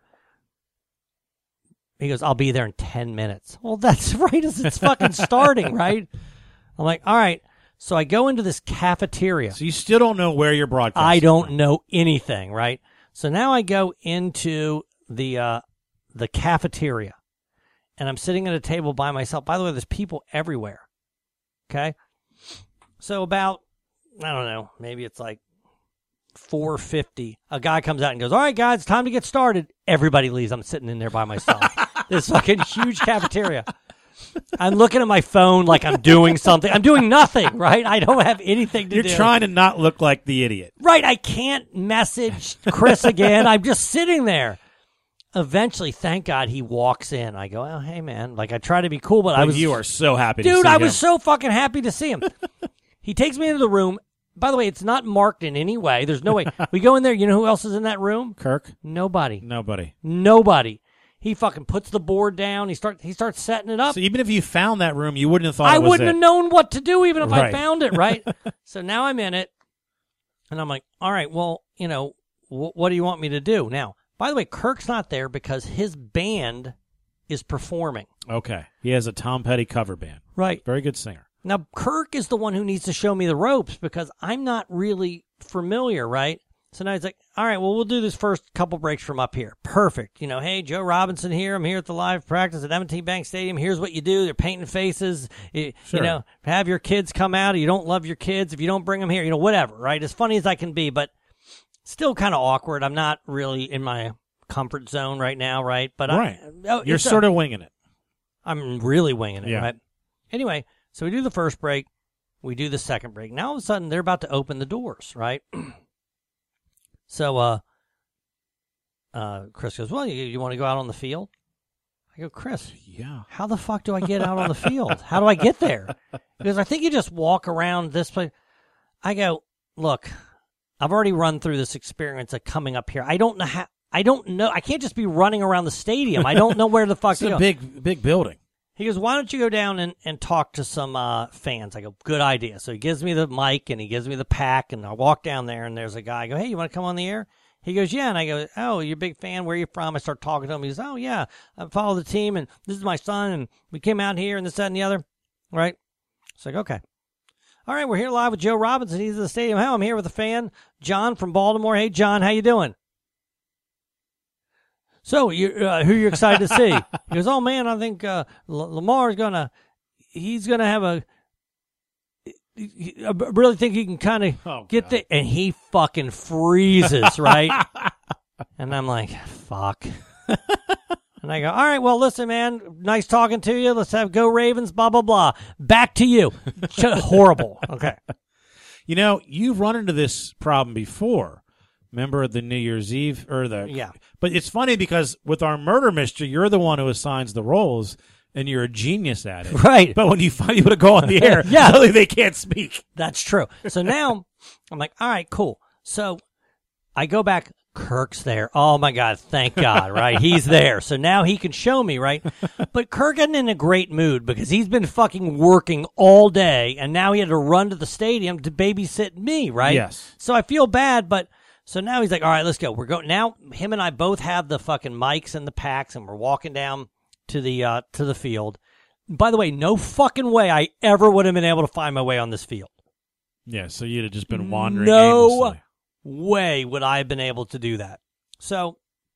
He goes, I'll be there in ten minutes. Well, that's right as it's fucking starting, right? I'm like, all right. So I go into this cafeteria. So you still don't know where you're broadcasting. I don't know anything, right? So now I go into the uh, the cafeteria, and I'm sitting at a table by myself. By the way, there's people everywhere, okay? So about, I don't know, maybe it's like four fifty. A guy comes out and goes, all right, guys, it's time to get started. Everybody leaves. I'm sitting in there by myself. This fucking huge cafeteria. I'm looking at my phone like I'm doing something. I'm doing nothing, right? I don't have anything to You're do. You're trying to not look like the idiot. Right. I can't message Chris again. I'm just sitting there. Eventually, thank God, he walks in. I go, oh, hey, man. Like, I try to be cool, but Like I was... You are so happy to Dude, see I him. was so fucking happy to see him. He takes me into the room. By the way, it's not marked in any way. There's no way. We go in there. You know who else is in that room? Kirk? Nobody. Nobody. Nobody. He fucking puts the board down. He start. He starts setting it up. So even if you found that room, you wouldn't have thought I it was wouldn't it. have known what to do even if I Right. found it, right? So now I'm in it, and I'm like, all right, well, you know, wh- what do you want me to do? Now, by the way, Kirk's not there because his band is performing. Okay. He has a Tom Petty cover band. Right. Very good singer. Now, Kirk is the one who needs to show me the ropes because I'm not really familiar, right? So now he's like, all right, well, we'll do this first couple breaks from up here. Perfect. You know, hey, Joe Robinson here. I'm here at the live practice at M and T Bank Stadium. Here's what you do. They're painting faces. You, Sure. you know, have your kids come out. You don't love your kids if you don't bring them here. You know, whatever, right? As funny as I can be, but still kind of awkward. I'm not really in my comfort zone right now, right? But Right. I, oh, You're it's sort a, of winging it. I'm really winging it, Yeah. right? Anyway, so we do the first break. We do the second break. Now all of a sudden they're about to open the doors, right? So uh, uh, Chris goes, well, you, you want to go out on the field? I go, Chris, Yeah. how the fuck do I get out on the field? How do I get there? Because I think you just walk around this place. I go, look, I've already run through this experience of coming up here. I don't know how. I don't know. I can't just be running around the stadium. I don't know where the fuck It's to a go. big, big building. He goes, why don't you go down and, and talk to some uh, fans? I go, good idea. So he gives me the mic and he gives me the pack, and I walk down there, and there's a guy. I go, hey, you want to come on the air? He goes, yeah. And I go, oh, you're a big fan. Where are you from? I start talking to him. He goes, oh, yeah, I follow the team, and this is my son, and we came out here, and this, that, and the other. Right? It's like, okay. All right, we're here live with Joe Robinson. He's at the Stadium How. I'm here with a fan, John from Baltimore. Hey, John, how you doing? So, you, uh, who are you excited to see? He goes, oh, man, I think uh, L- Lamar's going to, he's going to have a, I really think he can kind of Oh, get God. the, and he fucking freezes, right? And I'm like, fuck. And I go, all right, well, listen, man, nice talking to you. Let's have go Ravens, blah, blah, blah. Back to you. Horrible. Okay. You know, you've run into this problem before. Remember the New Year's Eve or the Yeah. But it's funny because with our murder mystery, you're the one who assigns the roles, and you're a genius at it. Right. But when you find people to go on the air, Yeah. suddenly they can't speak. That's true. So now I'm like, all right, cool. So I go back. Kirk's there. Oh, my God. Thank God, right? He's there. So now he can show me, right? But Kirk isn't in a great mood because he's been fucking working all day, and now he had to run to the stadium to babysit me, right? Yes. So I feel bad, but so now he's like, all right, let's go. We're going. Now him and I both have the fucking mics and the packs, and we're walking down to the uh, to the field. By the way, no fucking way I ever would have been able to find my way on this field. Yeah, so you'd have just been wandering No aimlessly. way would I have been able to do that. So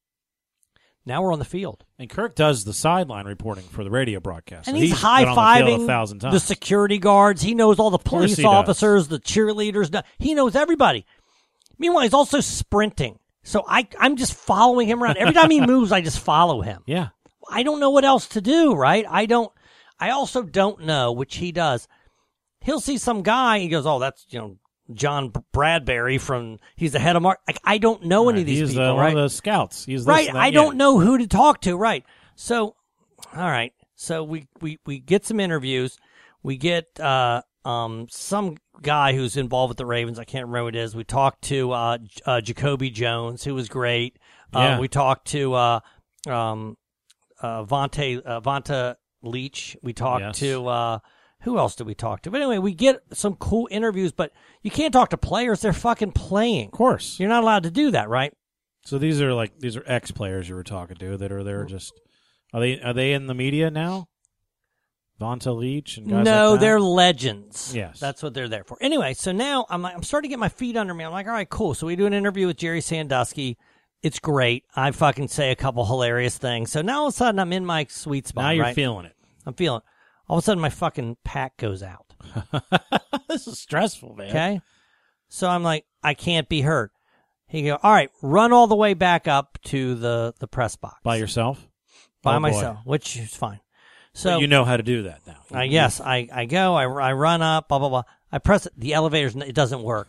now we're on the field. And Kirk does the sideline reporting for the radio broadcast. And so he's, been on the field high-fiving a thousand the, times. security guards. He knows all the course police he does. officers, the cheerleaders. He knows everybody. Meanwhile, he's also sprinting. So I, I'm just following him around. Every time he moves, I just follow him. Yeah. I don't know what else to do, right? I don't. I also don't know, which he does. He'll see some guy. He goes, oh, that's, you know, John Bradbury from, he's the head of Mark. Like, I don't know any of these He's people, uh, right? one of the scouts. He's this Right. and that. I Yeah. don't know who to talk to. Right. So, all right. So we, we, we get some interviews. We get uh, um, some guy who's involved with the Ravens. I can't remember what it is. We talked to uh, J- uh, Jacoby Jones, who was great. Yeah. Uh, we talked to uh, um, uh, Vontae, uh, Vonta Leach. We talked Yes. to, uh, who else did we talk to? But anyway, we get some cool interviews, but you can't talk to players. They're fucking playing. Of course. You're not allowed to do that, right? So these are like these are ex players you were talking to that are there just are they are they in the media now? Vonta Leach and guys no, like that? they're legends. Yes. That's what they're there for. Anyway, so now I'm like, I'm starting to get my feet under me. I'm like, all right, cool. So we do an interview with Jerry Sandusky. It's great. I fucking say a couple hilarious things. So now all of a sudden I'm in my sweet spot. now you're right? feeling it. I'm feeling. All of a sudden my fucking pack goes out. This is stressful, man. Okay. So I'm like, I can't be hurt. He go, all right, run all the way back up to the, the press box. By yourself? By Oh, boy. myself, which is fine. So But you know how to do that now. I yes, I, I go, I, I run up, blah, blah, blah. I press it. The elevator's, it doesn't work.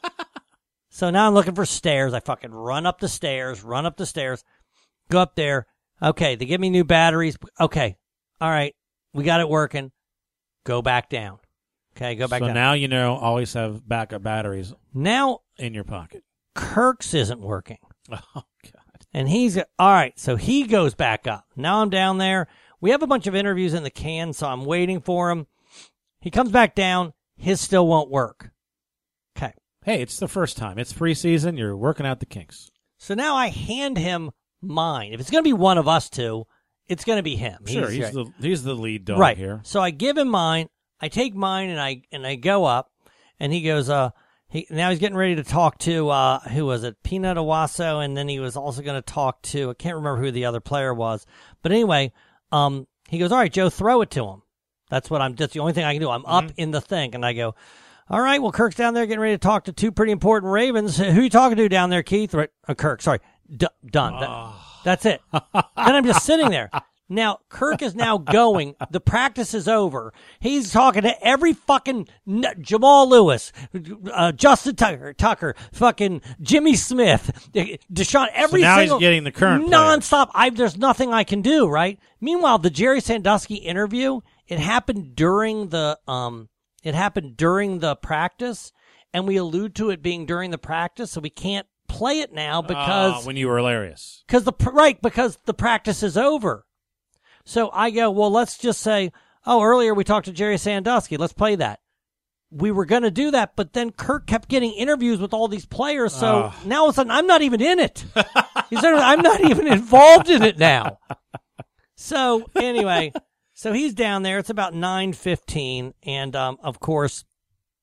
So now I'm looking for stairs. I fucking run up the stairs, run up the stairs, go up there. Okay, they give me new batteries. Okay, all right, we got it working. Go back down. Okay, go back so down. now you know always have backup batteries Now in your pocket. Kirk's isn't working. Oh, God. And he's, all right, so he goes back up. Now I'm down there. We have a bunch of interviews in the can, so I'm waiting for him. He comes back down. His still won't work. Okay. Hey, it's the first time. It's preseason. You're working out the kinks. So now I hand him mine. If it's going to be one of us two, it's going to be him. Sure, he's, right. the he's the lead dog right. here. So I give him mine. I take mine and I and I go up, and he goes, uh, he now he's getting ready to talk to uh, who was it, Peanut Owasso, and then he was also going to talk to, I can't remember who the other player was, but anyway, um, he goes, all right, Joe, throw it to him. That's what I'm. That's the only thing I can do. I'm Mm-hmm. up in the thing, and I go, all right, well, Kirk's down there getting ready to talk to two pretty important Ravens. Who are you talking to down there, Keith? Right, uh, Kirk, sorry, D- done. That- Oh. that's it. Then I'm just sitting there. Now, Kirk is now going. The practice is over. He's talking to every fucking n- Jamal Lewis, uh, Justin Tucker, Tucker, fucking Jimmy Smith, Deshaun, every So now he's single getting the current players. nonstop. I, there's nothing I can do, right? Meanwhile, the Jerry Sandusky interview, it happened during the um, it happened during the practice, and we allude to it being during the practice, so we can't play it now because Ah, when you were hilarious. Because the right, because the practice is over. So I go, well, let's just say, oh, earlier we talked to Jerry Sandusky. Let's play that. We were going to do that, but then Kirk kept getting interviews with all these players. So Uh. now all of a sudden, I'm not even in it. He said, I'm not even involved in it now. So anyway, so he's down there. It's about nine fifteen, and um, of course,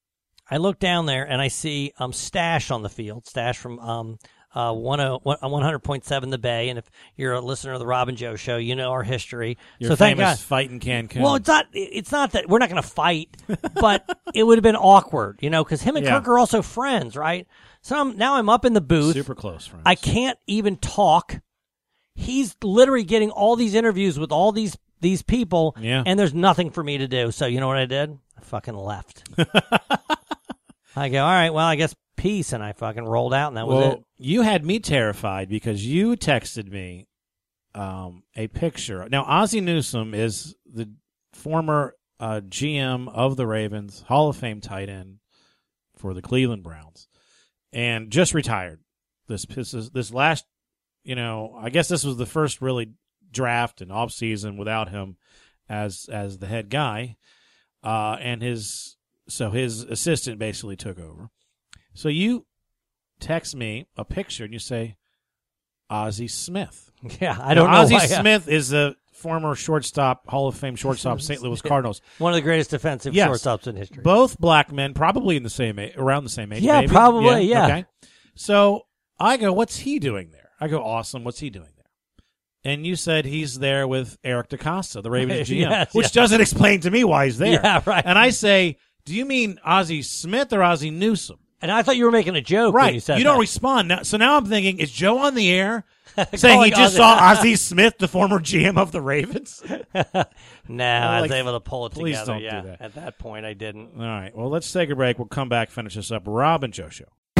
I look down there and I see um Stash on the field. Stash from um uh one hundred point seven The Bay. And if you're a listener of the Rob and Joe Show, you know our history. Your so thank famous God. fight in Cancun. Well, it's not. It's not that we're not going to fight, but it would have been awkward, you know, because him and Yeah. Kirk are also friends, right? So I'm, now I'm up in the booth. Super close friends. I can't even talk. He's literally getting all these interviews with all these these people, Yeah. and there's nothing for me to do. So you know what I did? I fucking left. I go, all right, well, I guess peace, and I fucking rolled out, and that was well, it. you had me terrified because you texted me um, a picture. Now, Ozzie Newsome is the former uh, G M of the Ravens, Hall of Fame tight end for the Cleveland Browns, and just retired. This this, is, this last, you know, I guess this was the first really draft and off season without him as as the head guy, uh, and his so his assistant basically took over. So you text me a picture and you say Ozzie Smith. Yeah, I don't now, know. Ozzie why, uh, Smith is a former shortstop, Hall of Fame shortstop, Saint Louis Cardinals. one of the greatest defensive Yes. shortstops in history. Both black men, probably in the same age, around the same age. Yeah, maybe. probably, yeah. Okay. So I go, what's he doing there? I go, awesome. What's he doing there? And you said he's there with Eric DaCosta, the Ravens G M, Yes, which yeah. doesn't explain to me why he's there. Yeah, right. And I say, do you mean Ozzie Smith or Ozzie Newsome? And I thought you were making a joke when Right. you said don't that. respond. Now, so now I'm thinking, is Joe on the air saying he Calling just Ozzie- saw Ozzie Smith, the former G M of the Ravens? No, I was like, able to pull it please together. don't do yeah, that. at that point I didn't. All right. Well, let's take a break. We'll come back, finish this up. Rob and Joe Show.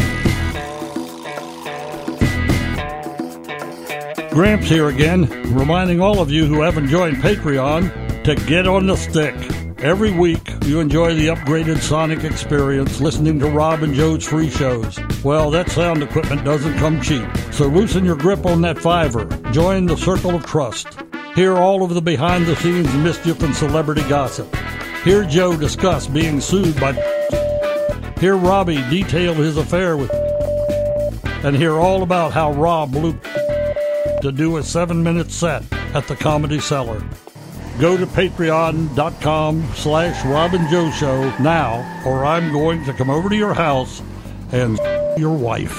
Gramps here again, reminding all of you who haven't joined Patreon to get on the stick. Every week, you enjoy the upgraded sonic experience listening to Rob and Joe's free shows. Well, that sound equipment doesn't come cheap, so loosen your grip on that fiver. Join the circle of trust. Hear all of the behind-the-scenes mischief and celebrity gossip. Hear Joe discuss being sued by... Hear Robbie detail his affair with... And hear all about how Rob blew... to do a seven-minute set at the Comedy Cellar. Go to patreon.com slash Robin Joe Show now, or I'm going to come over to your house and your wife.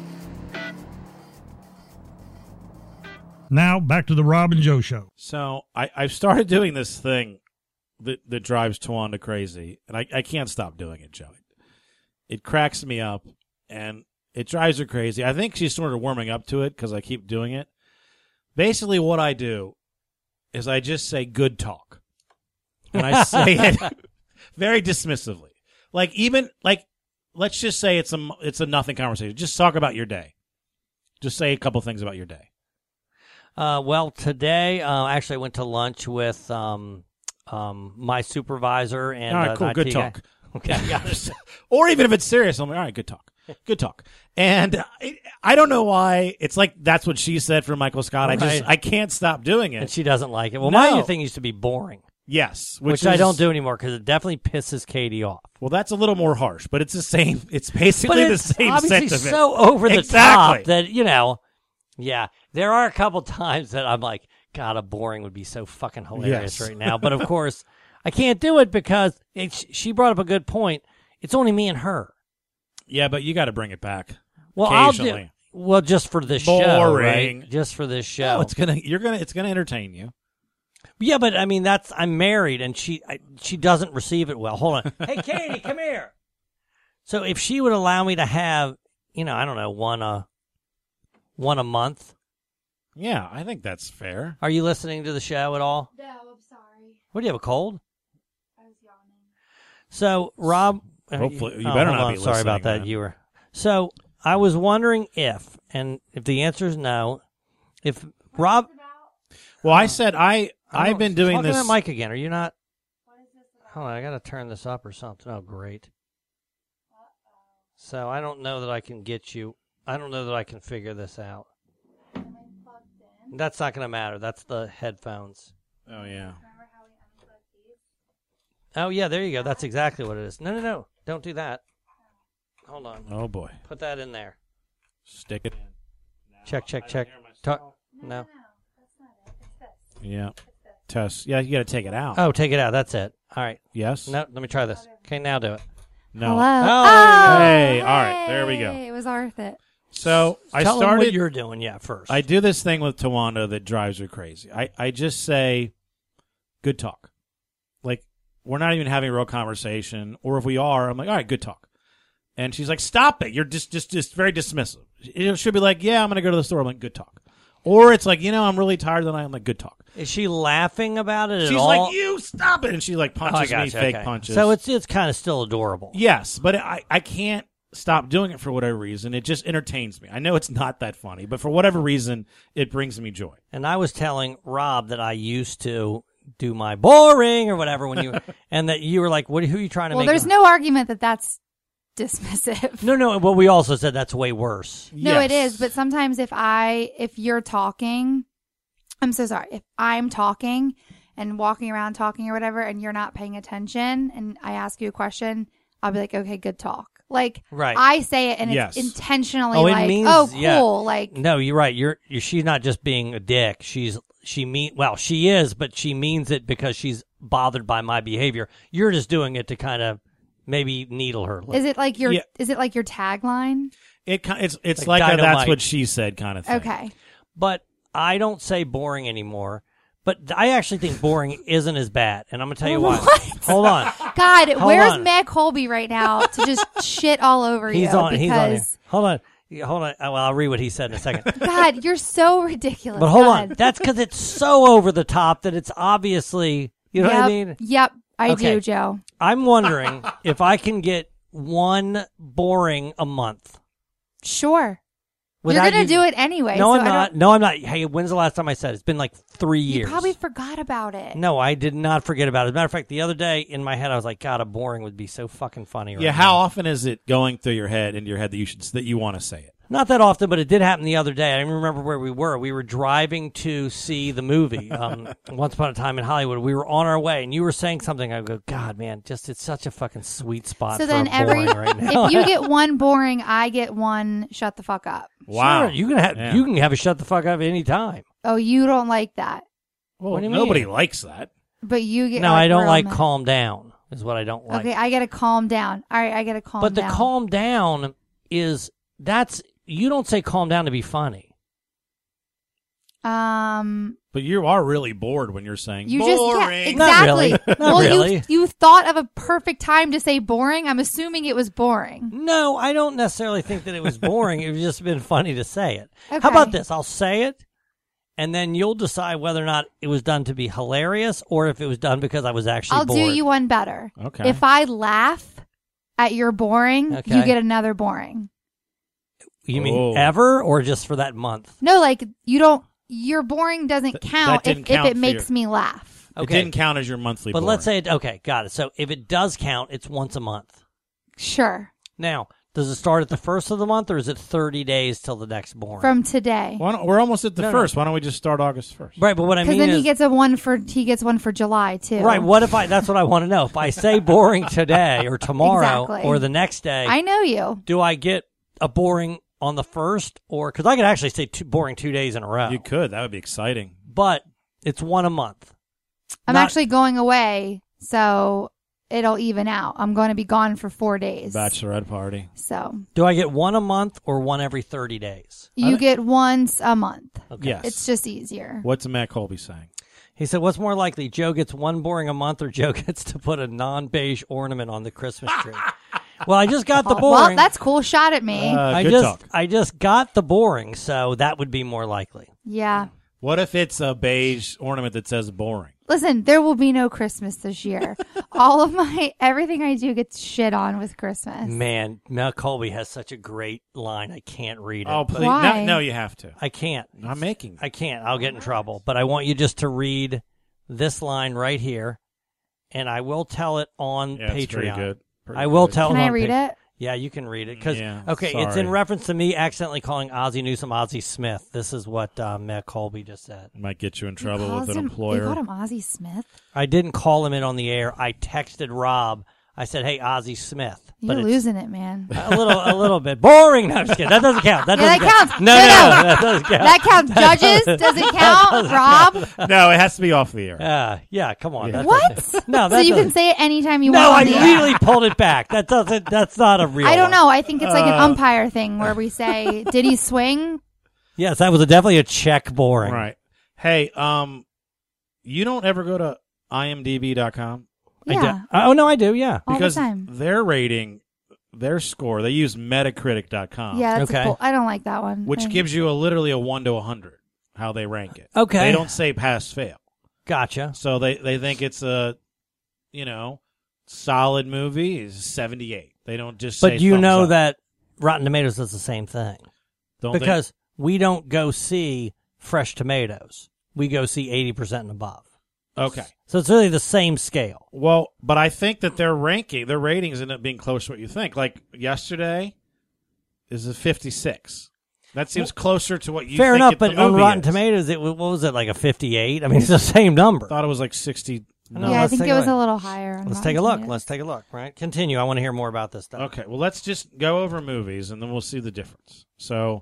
Now, back to the Robin Joe Show. So I, I've started doing this thing that, that drives Tawanda crazy, and I, I can't stop doing it, Joey. It cracks me up, and it drives her crazy. I think she's sort of warming up to it because I keep doing it. Basically, what I do is I just say good talk. And I say it very dismissively. Like, even, like, let's just say it's a, it's a nothing conversation. Just talk about your day. Just say a couple things about your day. Uh, well, today, uh, actually, I went to lunch with um, um, my supervisor and All right, uh, cool. the Good I T guy. talk. Okay, got it. Or even if it's serious, I'm like, all right, good talk. Good talk. And I, I don't know why. It's like that's what she said for Michael Scott. I just, Right. I can't stop doing it. And she doesn't like it. Well, No. my thing used to be boring, Yes. which, Which, I is- don't do anymore because it definitely pisses Katie off. Well, that's a little more harsh, but it's the same. It's basically But the it's same obviously sentiment. so over the Exactly. top that, you know, yeah, there are a couple times that I'm like, God, a boring would be so fucking hilarious Yes. right now. But of course, I can't do it because it's, she brought up a good point. It's only me and her. Yeah, but you got to bring it back. Well, I'll do. Occasionally. Well, just for this show, Boring. right? Just for this show. No, it's gonna. You're gonna. It's gonna entertain you. Yeah, but I mean, that's I'm married, and she I, she doesn't receive it well. Hold on, hey Katie, come here. So if she would allow me to have, you know, I don't know, one a one a month. Yeah, I think that's fair. Are you listening to the show at all? No, I'm sorry. What do you have, a cold? I was yawning. So Rob, Hopefully- you oh, better hold not on, be sorry about listening, that. man. You were so. I was wondering if, and if the answer is no, if Rob, What is this about? Well, I said I. I I've don't- been doing talking this. to Mike again. Are you not? What is this about? Hold on, I got to turn this up or something. Oh, great. So I don't know that I can get you. I don't know that I can figure this out. Am I plugged in? That's not going to matter. That's the headphones. Oh yeah. Remember how we unplugged these? Oh, yeah, there you go. That's exactly what it is. No, no, no. Don't do that. Hold on. Oh boy. Put that in there. Stick it in. Check, check, check. Talk. No, No. no, no. That's not it. It's this. Yeah. It's this. Test. Yeah, you got to take it out. Oh, take it out. That's it. All right. Yes. No, let me try this. Okay, now do it. No. Hello. Oh, Hey, all right, there we go. It was worth it. So I Tell them started. what you're doing, yeah, first. I do this thing with Tawanda that drives her crazy. I, I just say, good talk. Like, we're not even having a real conversation. Or if we are, I'm like, all right, good talk. And she's like, stop it. You're just just, just very dismissive. It should be like, yeah, I'm going to go to the store. I'm like, good talk. Or it's like, you know, I'm really tired tonight. I'm like, good talk. Is she laughing about it at She's all? like, you stop it. And she like Oh, I punches me, gotcha, fake okay. punches. So it's it's kind of still adorable. Yes, but I, I can't stop doing it for whatever reason. It just entertains me. I know it's not that funny, but for whatever reason, it brings me joy. And I was telling Rob that I used to do my boring or whatever when you, and that you were like, "What? Who are you trying to Well, make?" there's a-" no argument that that's dismissive. no, no. But we also said that's way worse. No, it Yes. is. But sometimes if I, if you're talking, I'm so sorry. If I'm talking and walking around talking or whatever, and you're not paying attention, and I ask you a question, I'll be like, okay, good talk. Like, Right. I say it and Yes. it's intentionally Oh, it like, means- oh, cool. yeah. Like, No, you're right. You're, you're she's not just being a dick. She's she mean well, she is, but she means it because she's bothered by my behavior. You're just doing it to kind of maybe needle her. is it like your, Yeah. is it like your tagline? It ki- it's it's Like like, a, that's dynamite. what she said kind of thing. Okay. But I don't say boring anymore. But I actually think boring isn't as bad, and I'm gonna tell you why. What? Hold on. God, Hold where's on. Matt Colby right now to just shit all over He's you? on. He's on. Here. Because, Hold on. Yeah, Hold on. Well, I'll read what he said in a second. God, you're so ridiculous. But hold God. on. That's because it's so over the top that it's obviously. You know yep. what I mean? Yep, I Okay. do, Joe. I'm wondering if I can get one boring a month. Sure. without You're gonna you- do it anyway. No, so I'm I not. don't- No, I'm not. Hey, when's the last time I said it? It's been like three You years. probably forgot about it. No, I did not forget about it. As a matter of fact, the other day in my head, I was like, God, a boring would be so fucking funny. Right Yeah, now. how often is it going through your head, into your head that you should that you want to say it? Not that often, but it did happen the other day. I don't remember where we were. We were driving to see the movie, um, Once Upon a Time in Hollywood. We were on our way, and you were saying something. I go, God, man, just it's such a fucking sweet spot So for then a every boring right now. if you get one boring, I get one shut the fuck up. Wow, Sure, you can have Yeah. you can have a shut the fuck up any time. Oh, you don't like that. Well, What do you nobody mean? likes that. But you get No, I don't real like mad. calm down. Is what I don't like. Okay, I gotta calm down. All right, I gotta calm but the down. calm down is that's you don't say calm down to be funny. Um, But you are really bored when you're saying you boring. just yeah, exactly. Not really. Not well, really. you you thought of a perfect time to say boring. I'm assuming it was boring. No, I don't necessarily think that it was boring. It was just been funny to say it. Okay. How about this? I'll say it, and then you'll decide whether or not it was done to be hilarious or if it was done because I was actually I'll bored. do you one better. Okay. If I laugh at your boring, Okay. you get another boring. You mean Oh. ever or just for that month? No, like you don't. Your boring doesn't Th- count that if, didn't if count it for makes your- me laugh. It didn't count as your monthly. But boring. let's say it. Okay, got it. So if it does count, it's once a month. Sure. Now, does it start at the first of the month or is it thirty days till the next boring? From today, Why don't, we're almost at the No, no. first. Why don't we just start August first? right, but what I because mean then is he gets a one for he gets one for July too. right. What if I? That's what I want to know. If I say boring today or tomorrow Exactly. or the next day, I know you. do I get a boring on the first or because I could actually say two, boring two days in a row? You could. That would be exciting. But it's one a month. I'm Not- actually going away, so it'll even out. I'm going to be gone for four days. Bachelorette party. So Do I get one a month or one every thirty days? you get once a month. Okay. Yes. It's just easier. What's Matt Colby saying? He said, "What's more likely, Joe gets one boring a month, or Joe gets to put a non-beige ornament on the Christmas tree?" Well, I just got the boring. Well, that's cool. Shot at me. Uh, I good just, talk. I just got the boring, so that would be more likely. yeah. What if it's a beige ornament that says boring? Listen, there will be no Christmas this year. All of my everything I do gets shit on with Christmas. Man, Mel Colby has such a great line. I can't read it. Oh, please. Why? No, no, you have to. I can't. I'm making. I can't. I'll get in trouble. But I want you just to read this line right here, and I will tell it on Yeah, it's pretty Patreon. good. Pretty I will good. tell Can it I on read Pa- it? Yeah, you can read it. Cause, Yeah, okay, it's sorry. in reference to me accidentally calling Ozzie Newsome Ozzie Smith. This is what uh, Matt Colby just said. Might get you in You trouble calls with an him- employer. You called him Ozzie Smith? I didn't call him in on the air. I texted Rob. I said, "Hey, Ozzie Smith." You're but it's losing it, man. a little, a little bit boring. No, I'm just kidding. That doesn't count. That Yeah, doesn't that count. counts. No, No, no, no. no, that doesn't count. That counts. Judges doesn't count. Rob, No, it has to be off the air. Uh, yeah, come on. That what? doesn't- No, that So you doesn't- can say it anytime you No, want. I on the air. immediately pulled it back. That doesn't. That's not a real. I don't one. know. I think it's like an Uh, umpire thing where we say, "Did he swing?" Yes, that was a, definitely a check. Boring. Right. Hey, um, you don't ever go to I M D B dot com? I Yeah, do- oh no, I do. Yeah. all Because the time. their rating, their score, they use Metacritic dot com. Yeah, that's Okay. a cool. I don't like that one. Which I- gives you a literally a one to a hundred, how they rank it. Okay. They don't say pass fail. Gotcha. So they, they think it's a, you know, solid movie is seventy-eight. They don't just say But you thumbs know up. that Rotten Tomatoes does the same thing Don't they? because we don't go see Fresh Tomatoes. We go see eighty percent and above. Okay. So it's really the same scale. Well, but I think that their ranking, their ratings end up being close to what you think. Like yesterday is a fifty-six. That seems closer to what you Fair think enough, it, but the on movie Rotten is. Tomatoes, it wa- what was it like a fifty-eight? I mean, it's the same number. I thought it was like sixty. No, yeah, I let's think take it a was look. a little higher. on Let's Rotten take a look. Tomatoes. Let's take a look. Right, continue. I want to hear more about this stuff. Okay, well, let's just go over movies and then we'll see the difference. So,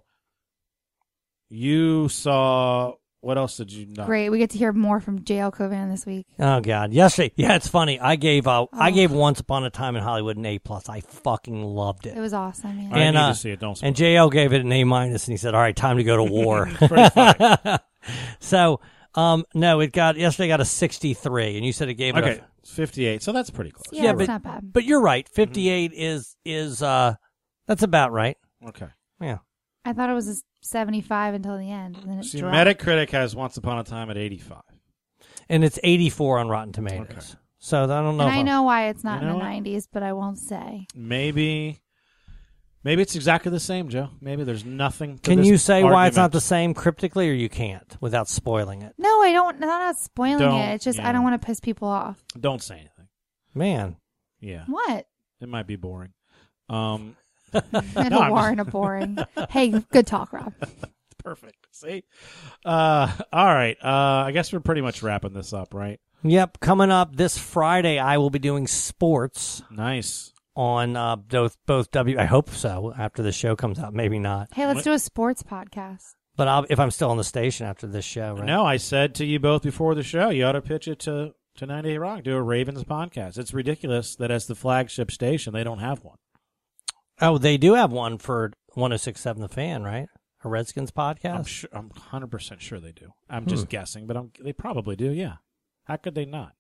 you saw. What else did you not? Great. We get to hear more from J L Covan this week. Oh God, yesterday. Yeah, it's funny. I gave uh, I Oh. gave Once Upon a Time in Hollywood an A plus. I fucking loved It it. was awesome. Yeah. I And, need uh, to see it. Don't spoil And J L gave it an A minus, and he said, "All right, time to go to war." it. Pretty funny. So, um, no, it got yesterday got a sixty-three, and you said it gave it Okay, a. it's fifty-eight. So that's pretty close. yeah, yeah, it's but- not bad. But you're right. fifty-eight is is uh, that's about right. Okay. Yeah. I thought it was a seventy-five until the end, and then it See, dropped. Metacritic has Once Upon a Time at eighty-five. And it's eighty-four on Rotten Tomatoes. Okay. So I don't know. And if I I'm- know why it's not You know in the what? nineties, but I won't say. Maybe, maybe it's exactly the same, Joe. Maybe there's nothing. To Can this you say why it's not argument. the same cryptically, or you can't without spoiling it? No, I don't. I'm not spoiling Don't, it. It's just yeah. I don't want to piss people off. Don't say anything. Man, Yeah, What? it might be boring. Um, Middle I'm war and a boring. Hey, good talk, Rob. perfect. See, uh, all right. Uh, I guess we're pretty much wrapping this up, right? Yep, coming up this Friday, I will be doing sports Nice. on uh, both both W. I hope so. After the show comes out, maybe not. Hey, let's What? do a sports podcast. But I'll, if I'm still on the station after this show, right? No, I said to you both before the show, you ought to pitch it to to ninety-eight Rock. Do a Ravens podcast. It's ridiculous that as the flagship station, they don't have one. Oh, they do have one for one oh six point seven The Fan, right? A Redskins podcast. I'm sure. I'm one hundred percent sure they do. I'm just guessing, but I'm, they probably do. Yeah. How could they not?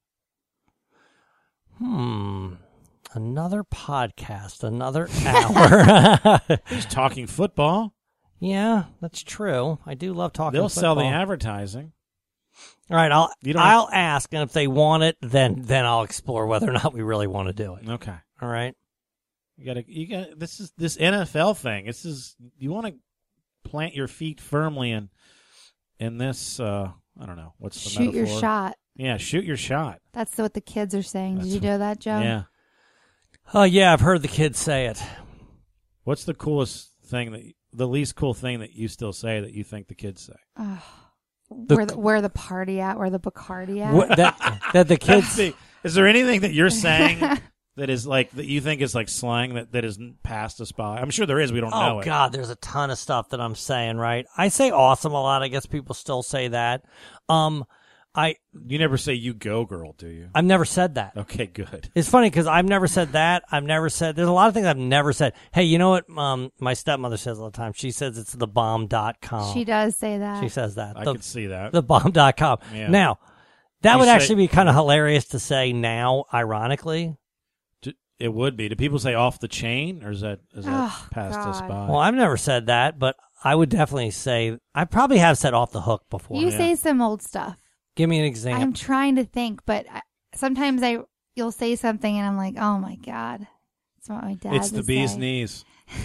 Hmm. Another podcast, another hour. He's talking football. Yeah, that's true. I do love talking. They'll sell the football. advertising. All right, I'll You don't I'll ask, and if they want it, then then I'll explore whether or not we really want to do it. Okay. All right. You gotta. You got. This is this N F L thing. This is. You want to plant your feet firmly in in this. Uh, I don't know. What's the Shoot your metaphor? shot. Yeah. Shoot your shot. That's what the kids are saying. That's Did you know that, Joe? Yeah. Oh yeah, I've heard the kids say it. What's the coolest thing that the least cool thing that you still say that you think the kids say? Ugh. The- where the where the party at? Where the Bacardi at? What, that that the kids. See, is there anything that you're saying that is like that you think is like slang that that isn't passed us by? I'm sure there is. We don't know Oh it. God, there's a ton of stuff that I'm saying. Right, I say awesome a lot. I guess people still say that. Um, I You never say "you go, girl," do you? I've never said that. Okay, good. It's funny because I've never said that. I've never said. There's a lot of things I've never said. Hey, you know what? Um, my stepmother says all the time. She says it's the bomb dot com. She does say that. She says that. I the, can see that. the bomb dot com. Yeah. Now, that You would say- actually be kind of hilarious to say now, ironically. D- It would be. Do people say "off the chain" or is that is that Oh, passed us God. by? Well, I've never said that, but I would definitely say I probably have said off the hook before. you yeah. say some old stuff. Give me an example. I'm trying to think, but I, sometimes I you'll say something and I'm like, oh my god, it's what my dad. it's the would bee's say. knees.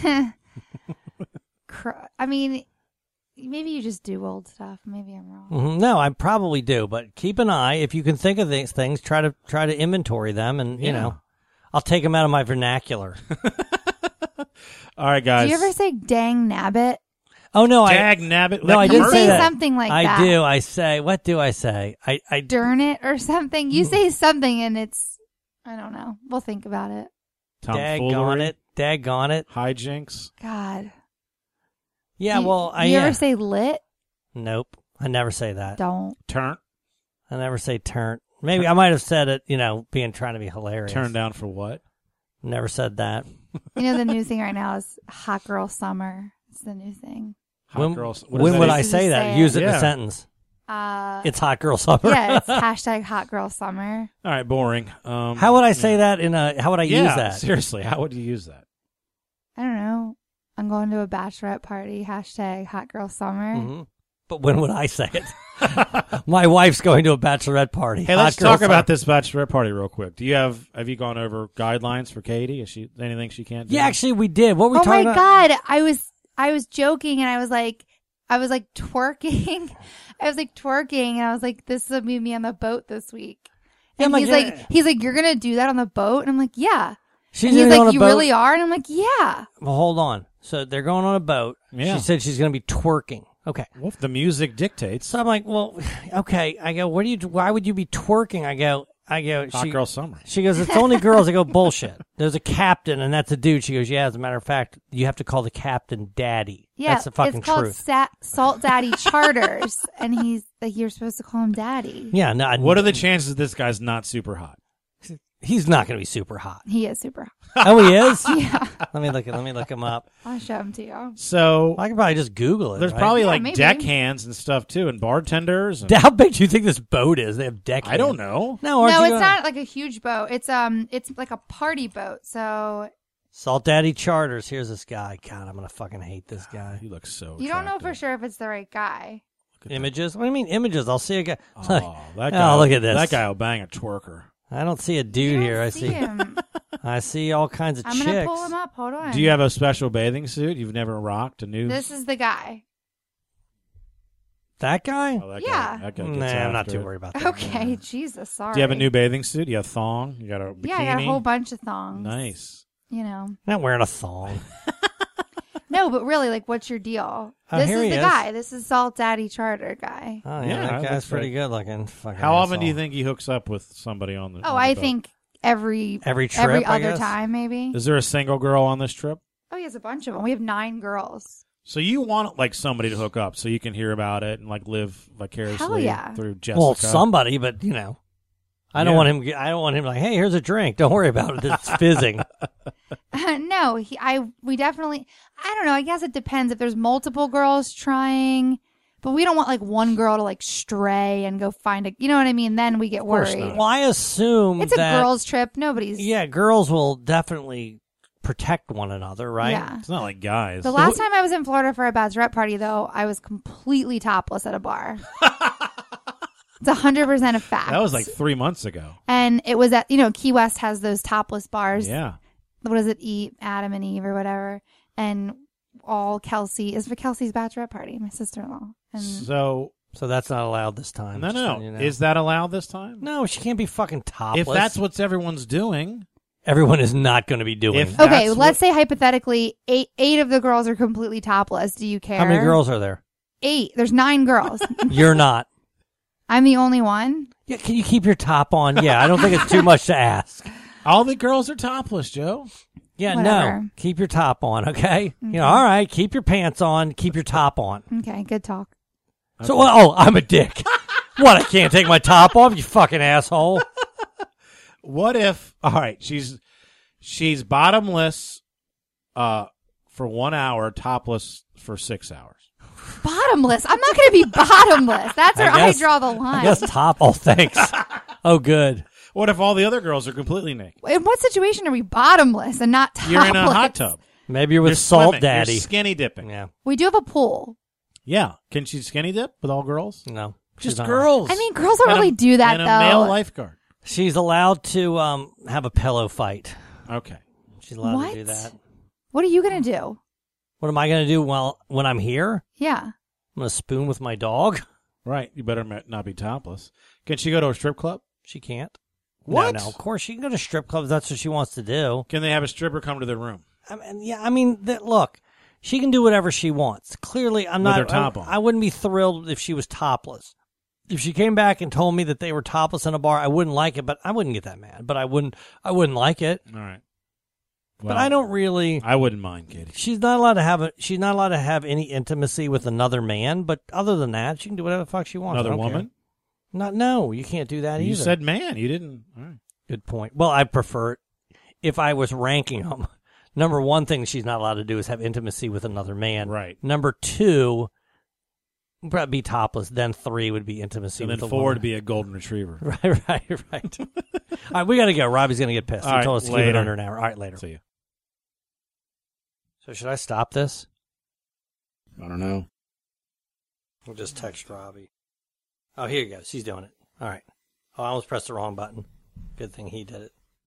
Cr- I mean, maybe you just do old stuff. Maybe I'm wrong. Mhm. No, I probably do, but keep an eye. If you can think of these things, try to try to inventory them, and you Yeah. know, I'll take them out of my vernacular. All right, guys. Do you ever say "dang nabbit"? Oh no, I Dag nabbit. No, that I You didn't commercial? say say that. something like I that. do. I say, what do I say? I I Darn it or something. You say something and it's. I don't know. We'll think about it. Daggone Tomfoolery, it. Daggone it. hijinks. God. Yeah, Do you- well, I Do you yeah. ever say lit? Nope. I never say that. Don't. Turn I never say turn. Maybe I might have said it, you know, being trying to be hilarious. turn down for what? Never said that. You know, the new thing right now is hot girl summer. It's the new thing. Hot when girls. what does when that would mean? I Just say say that? it. Use it in Yeah. a sentence. Uh, It's hot girl summer. yeah, it's hashtag hot girl summer. All right, boring. Um, How would I say that in a? How would I yeah, use that? seriously, how would you use that? I don't know. I'm going to a bachelorette party. Hashtag hot girl summer. Mhm. But when would I say it? My wife's going to a bachelorette party. Hey, Hot let's girl talk summer. about this bachelorette party real quick. Do you have have you gone over guidelines for Katie? Is she anything she can't do? Yeah, actually, we did. What were we Oh my talking about? god, I was I was joking and I was like I was like twerking. I was like twerking and I was like, this will be me on the boat this week. Yeah, And I'm he's like, like yeah. he's like, you're gonna do that on the boat? And I'm like, yeah. She's And he's gonna go on like, a you boat. really are? And I'm like, yeah. Well, hold on. So they're going on a boat. Yeah. She said she's going to be twerking. Okay. Well, if the music dictates. So I'm like, well, okay. I go, what do you? Why would you be twerking? I go, I go. Hot she, girl summer. She goes, it's only girls. I go, bullshit. There's a captain, and that's a dude. She goes, yeah. As a matter of fact, you have to call the captain daddy. Yeah. That's the fucking it's called truth. Sa- Salt Daddy Charters. And he's like, you're supposed to call him daddy. Yeah. No. I- What are the chances that this guy's not super hot? He's not going to be super hot. He is super hot. Oh, he is. Yeah. Let me look. Let me look him up. I'll show him to you. So I could probably just Google it. there's right? probably Yeah, like maybe. deckhands and stuff too, and bartenders. And, How big do you think this boat is? They have deck. I don't know. No, aren't No, you it's gonna- not like a huge boat. It's um it's like a party boat. So Salt Daddy Charters. Here's this guy. God, I'm gonna fucking hate this guy. He looks so. you don't know for attractive. sure if it's the right guy. Look at Images? What do you mean images? I'll see a guy. that. Oh, that Oh, guy. look at this. That guy will bang a twerker. I don't see a You dude don't here. I see see. him. I see all kinds of I'm chicks. gonna pull him up. Hold on. Do you have a special bathing suit you've never rocked? A new. This is the guy. That guy? Oh, that Yeah. Guy, that guy Nah, gets I'm not after too it. worried about that. Okay, Jesus, sorry. Do you have a new bathing suit? You have thong. You got a bikini. Yeah, I got a whole bunch of thongs. Nice. You know. Not wearing a thong. No, but really, like, what's your deal? Oh, this here is he the is. guy. This is Salt Daddy Charter guy. Oh, yeah, Yeah, that that guy's looks pretty right. good looking. Fucking How often do you asshole. think he hooks up with somebody on the? Oh, on the I boat? think every Every trip, every I other guess? time, maybe. Is there a single girl on this trip? Oh, he has a bunch of them. We have nine girls. So you want like somebody to hook up so you can hear about it and like live vicariously Hell yeah. through Jessica. Well, somebody, but you know, I don't Yeah. want him. I don't want him like, hey, here's a drink. Don't worry about it. It's fizzing. no, he, I we definitely. I don't know. I guess it depends if there's multiple girls trying, but we don't want like one girl to like stray and go find a. You know what I mean? Then we get course worried. not. Well, I assume It's a that girls' trip. Nobody's. yeah, girls will definitely protect one another, right? Yeah. It's not like guys. The last time I was in Florida for a bachelorette party, though, I was completely topless at a bar. It's a hundred percent a fact. that was like three months ago. and it was at you know Key West has those topless bars. Yeah. What does it eat? Adam and Eve or whatever. And all Kelsey is for Kelsey's bachelorette party. My sister-in-law. And So So that's not allowed this time. no, just no, so no. you know. Is that allowed this time? no, she can't be fucking topless. If that's what everyone's doing, everyone is not going to be doing. If- okay, That's let's say hypothetically, eight eight of the girls are completely topless. Do you care? How many girls are there? Eight. There's nine girls. You're not. I'm the only one. Yeah, can you keep your top on? Yeah, I don't think it's too much to ask. all the girls are topless, Joe. Yeah, Whatever. no. Keep your top on, okay? You know, all right, keep your pants on, keep your top on. Okay, good talk. So, oh, I'm a dick. What, I can't take my top off, you fucking asshole? What if? All right, she's she's bottomless, uh, for one hour, topless for six hours. Bottomless. I'm not going to be bottomless. That's where I, guess- draw the I line. guess top, oh, thanks. Oh, good. What if all the other girls are completely naked? In what situation are we bottomless and not topless? You're in a hot tub. Maybe you're with You're Salt swimming. Daddy. You're skinny dipping. Yeah, We do have a pool. Yeah. Can she skinny dip with all girls? no. Just she's not. girls. I mean, girls don't And a- really do that, and a though. male lifeguard. She's allowed to um have a pillow fight. Okay. She's allowed What? to do that. What are you going to do? What am I going to do while when I'm here? Yeah. I'm going to spoon with my dog? Right. You better ma- not be topless. Can she go to a strip club? She can't. What? No, no, of course she can go to strip clubs. That's what she wants to do. Can they have a stripper come to their room? I mean, yeah, I mean, that, look, she can do whatever she wants. Clearly, I'm With not. her top I, on. I wouldn't be thrilled if she was topless. if she came back and told me that they were topless in a bar, I wouldn't like it, but I wouldn't get that mad. But I wouldn't, I wouldn't like it. All right. Well, but I don't really. I wouldn't mind, Katie. She's not allowed to have a. She's not allowed to have any intimacy with another man. But other than that, she can do whatever the fuck she wants. Another woman? Care. Not. No, you can't do that you either. You said man. You didn't. All right. Good point. Well, I prefer if I was ranking them. Number one thing she's not allowed to do is have intimacy with another man. Right. Number two, probably be topless. Then three would be intimacy. And with then a four woman. would be a golden retriever. Right, right, right. All right, we got to go. Robbie's going to get pissed. All he right, told us to later. keep it under an hour. All right, later. See you. So should I stop this? I don't know. We'll just text Robbie. Oh, here you go. She's doing it. All right. Oh, I almost pressed the wrong button. Good thing he did it.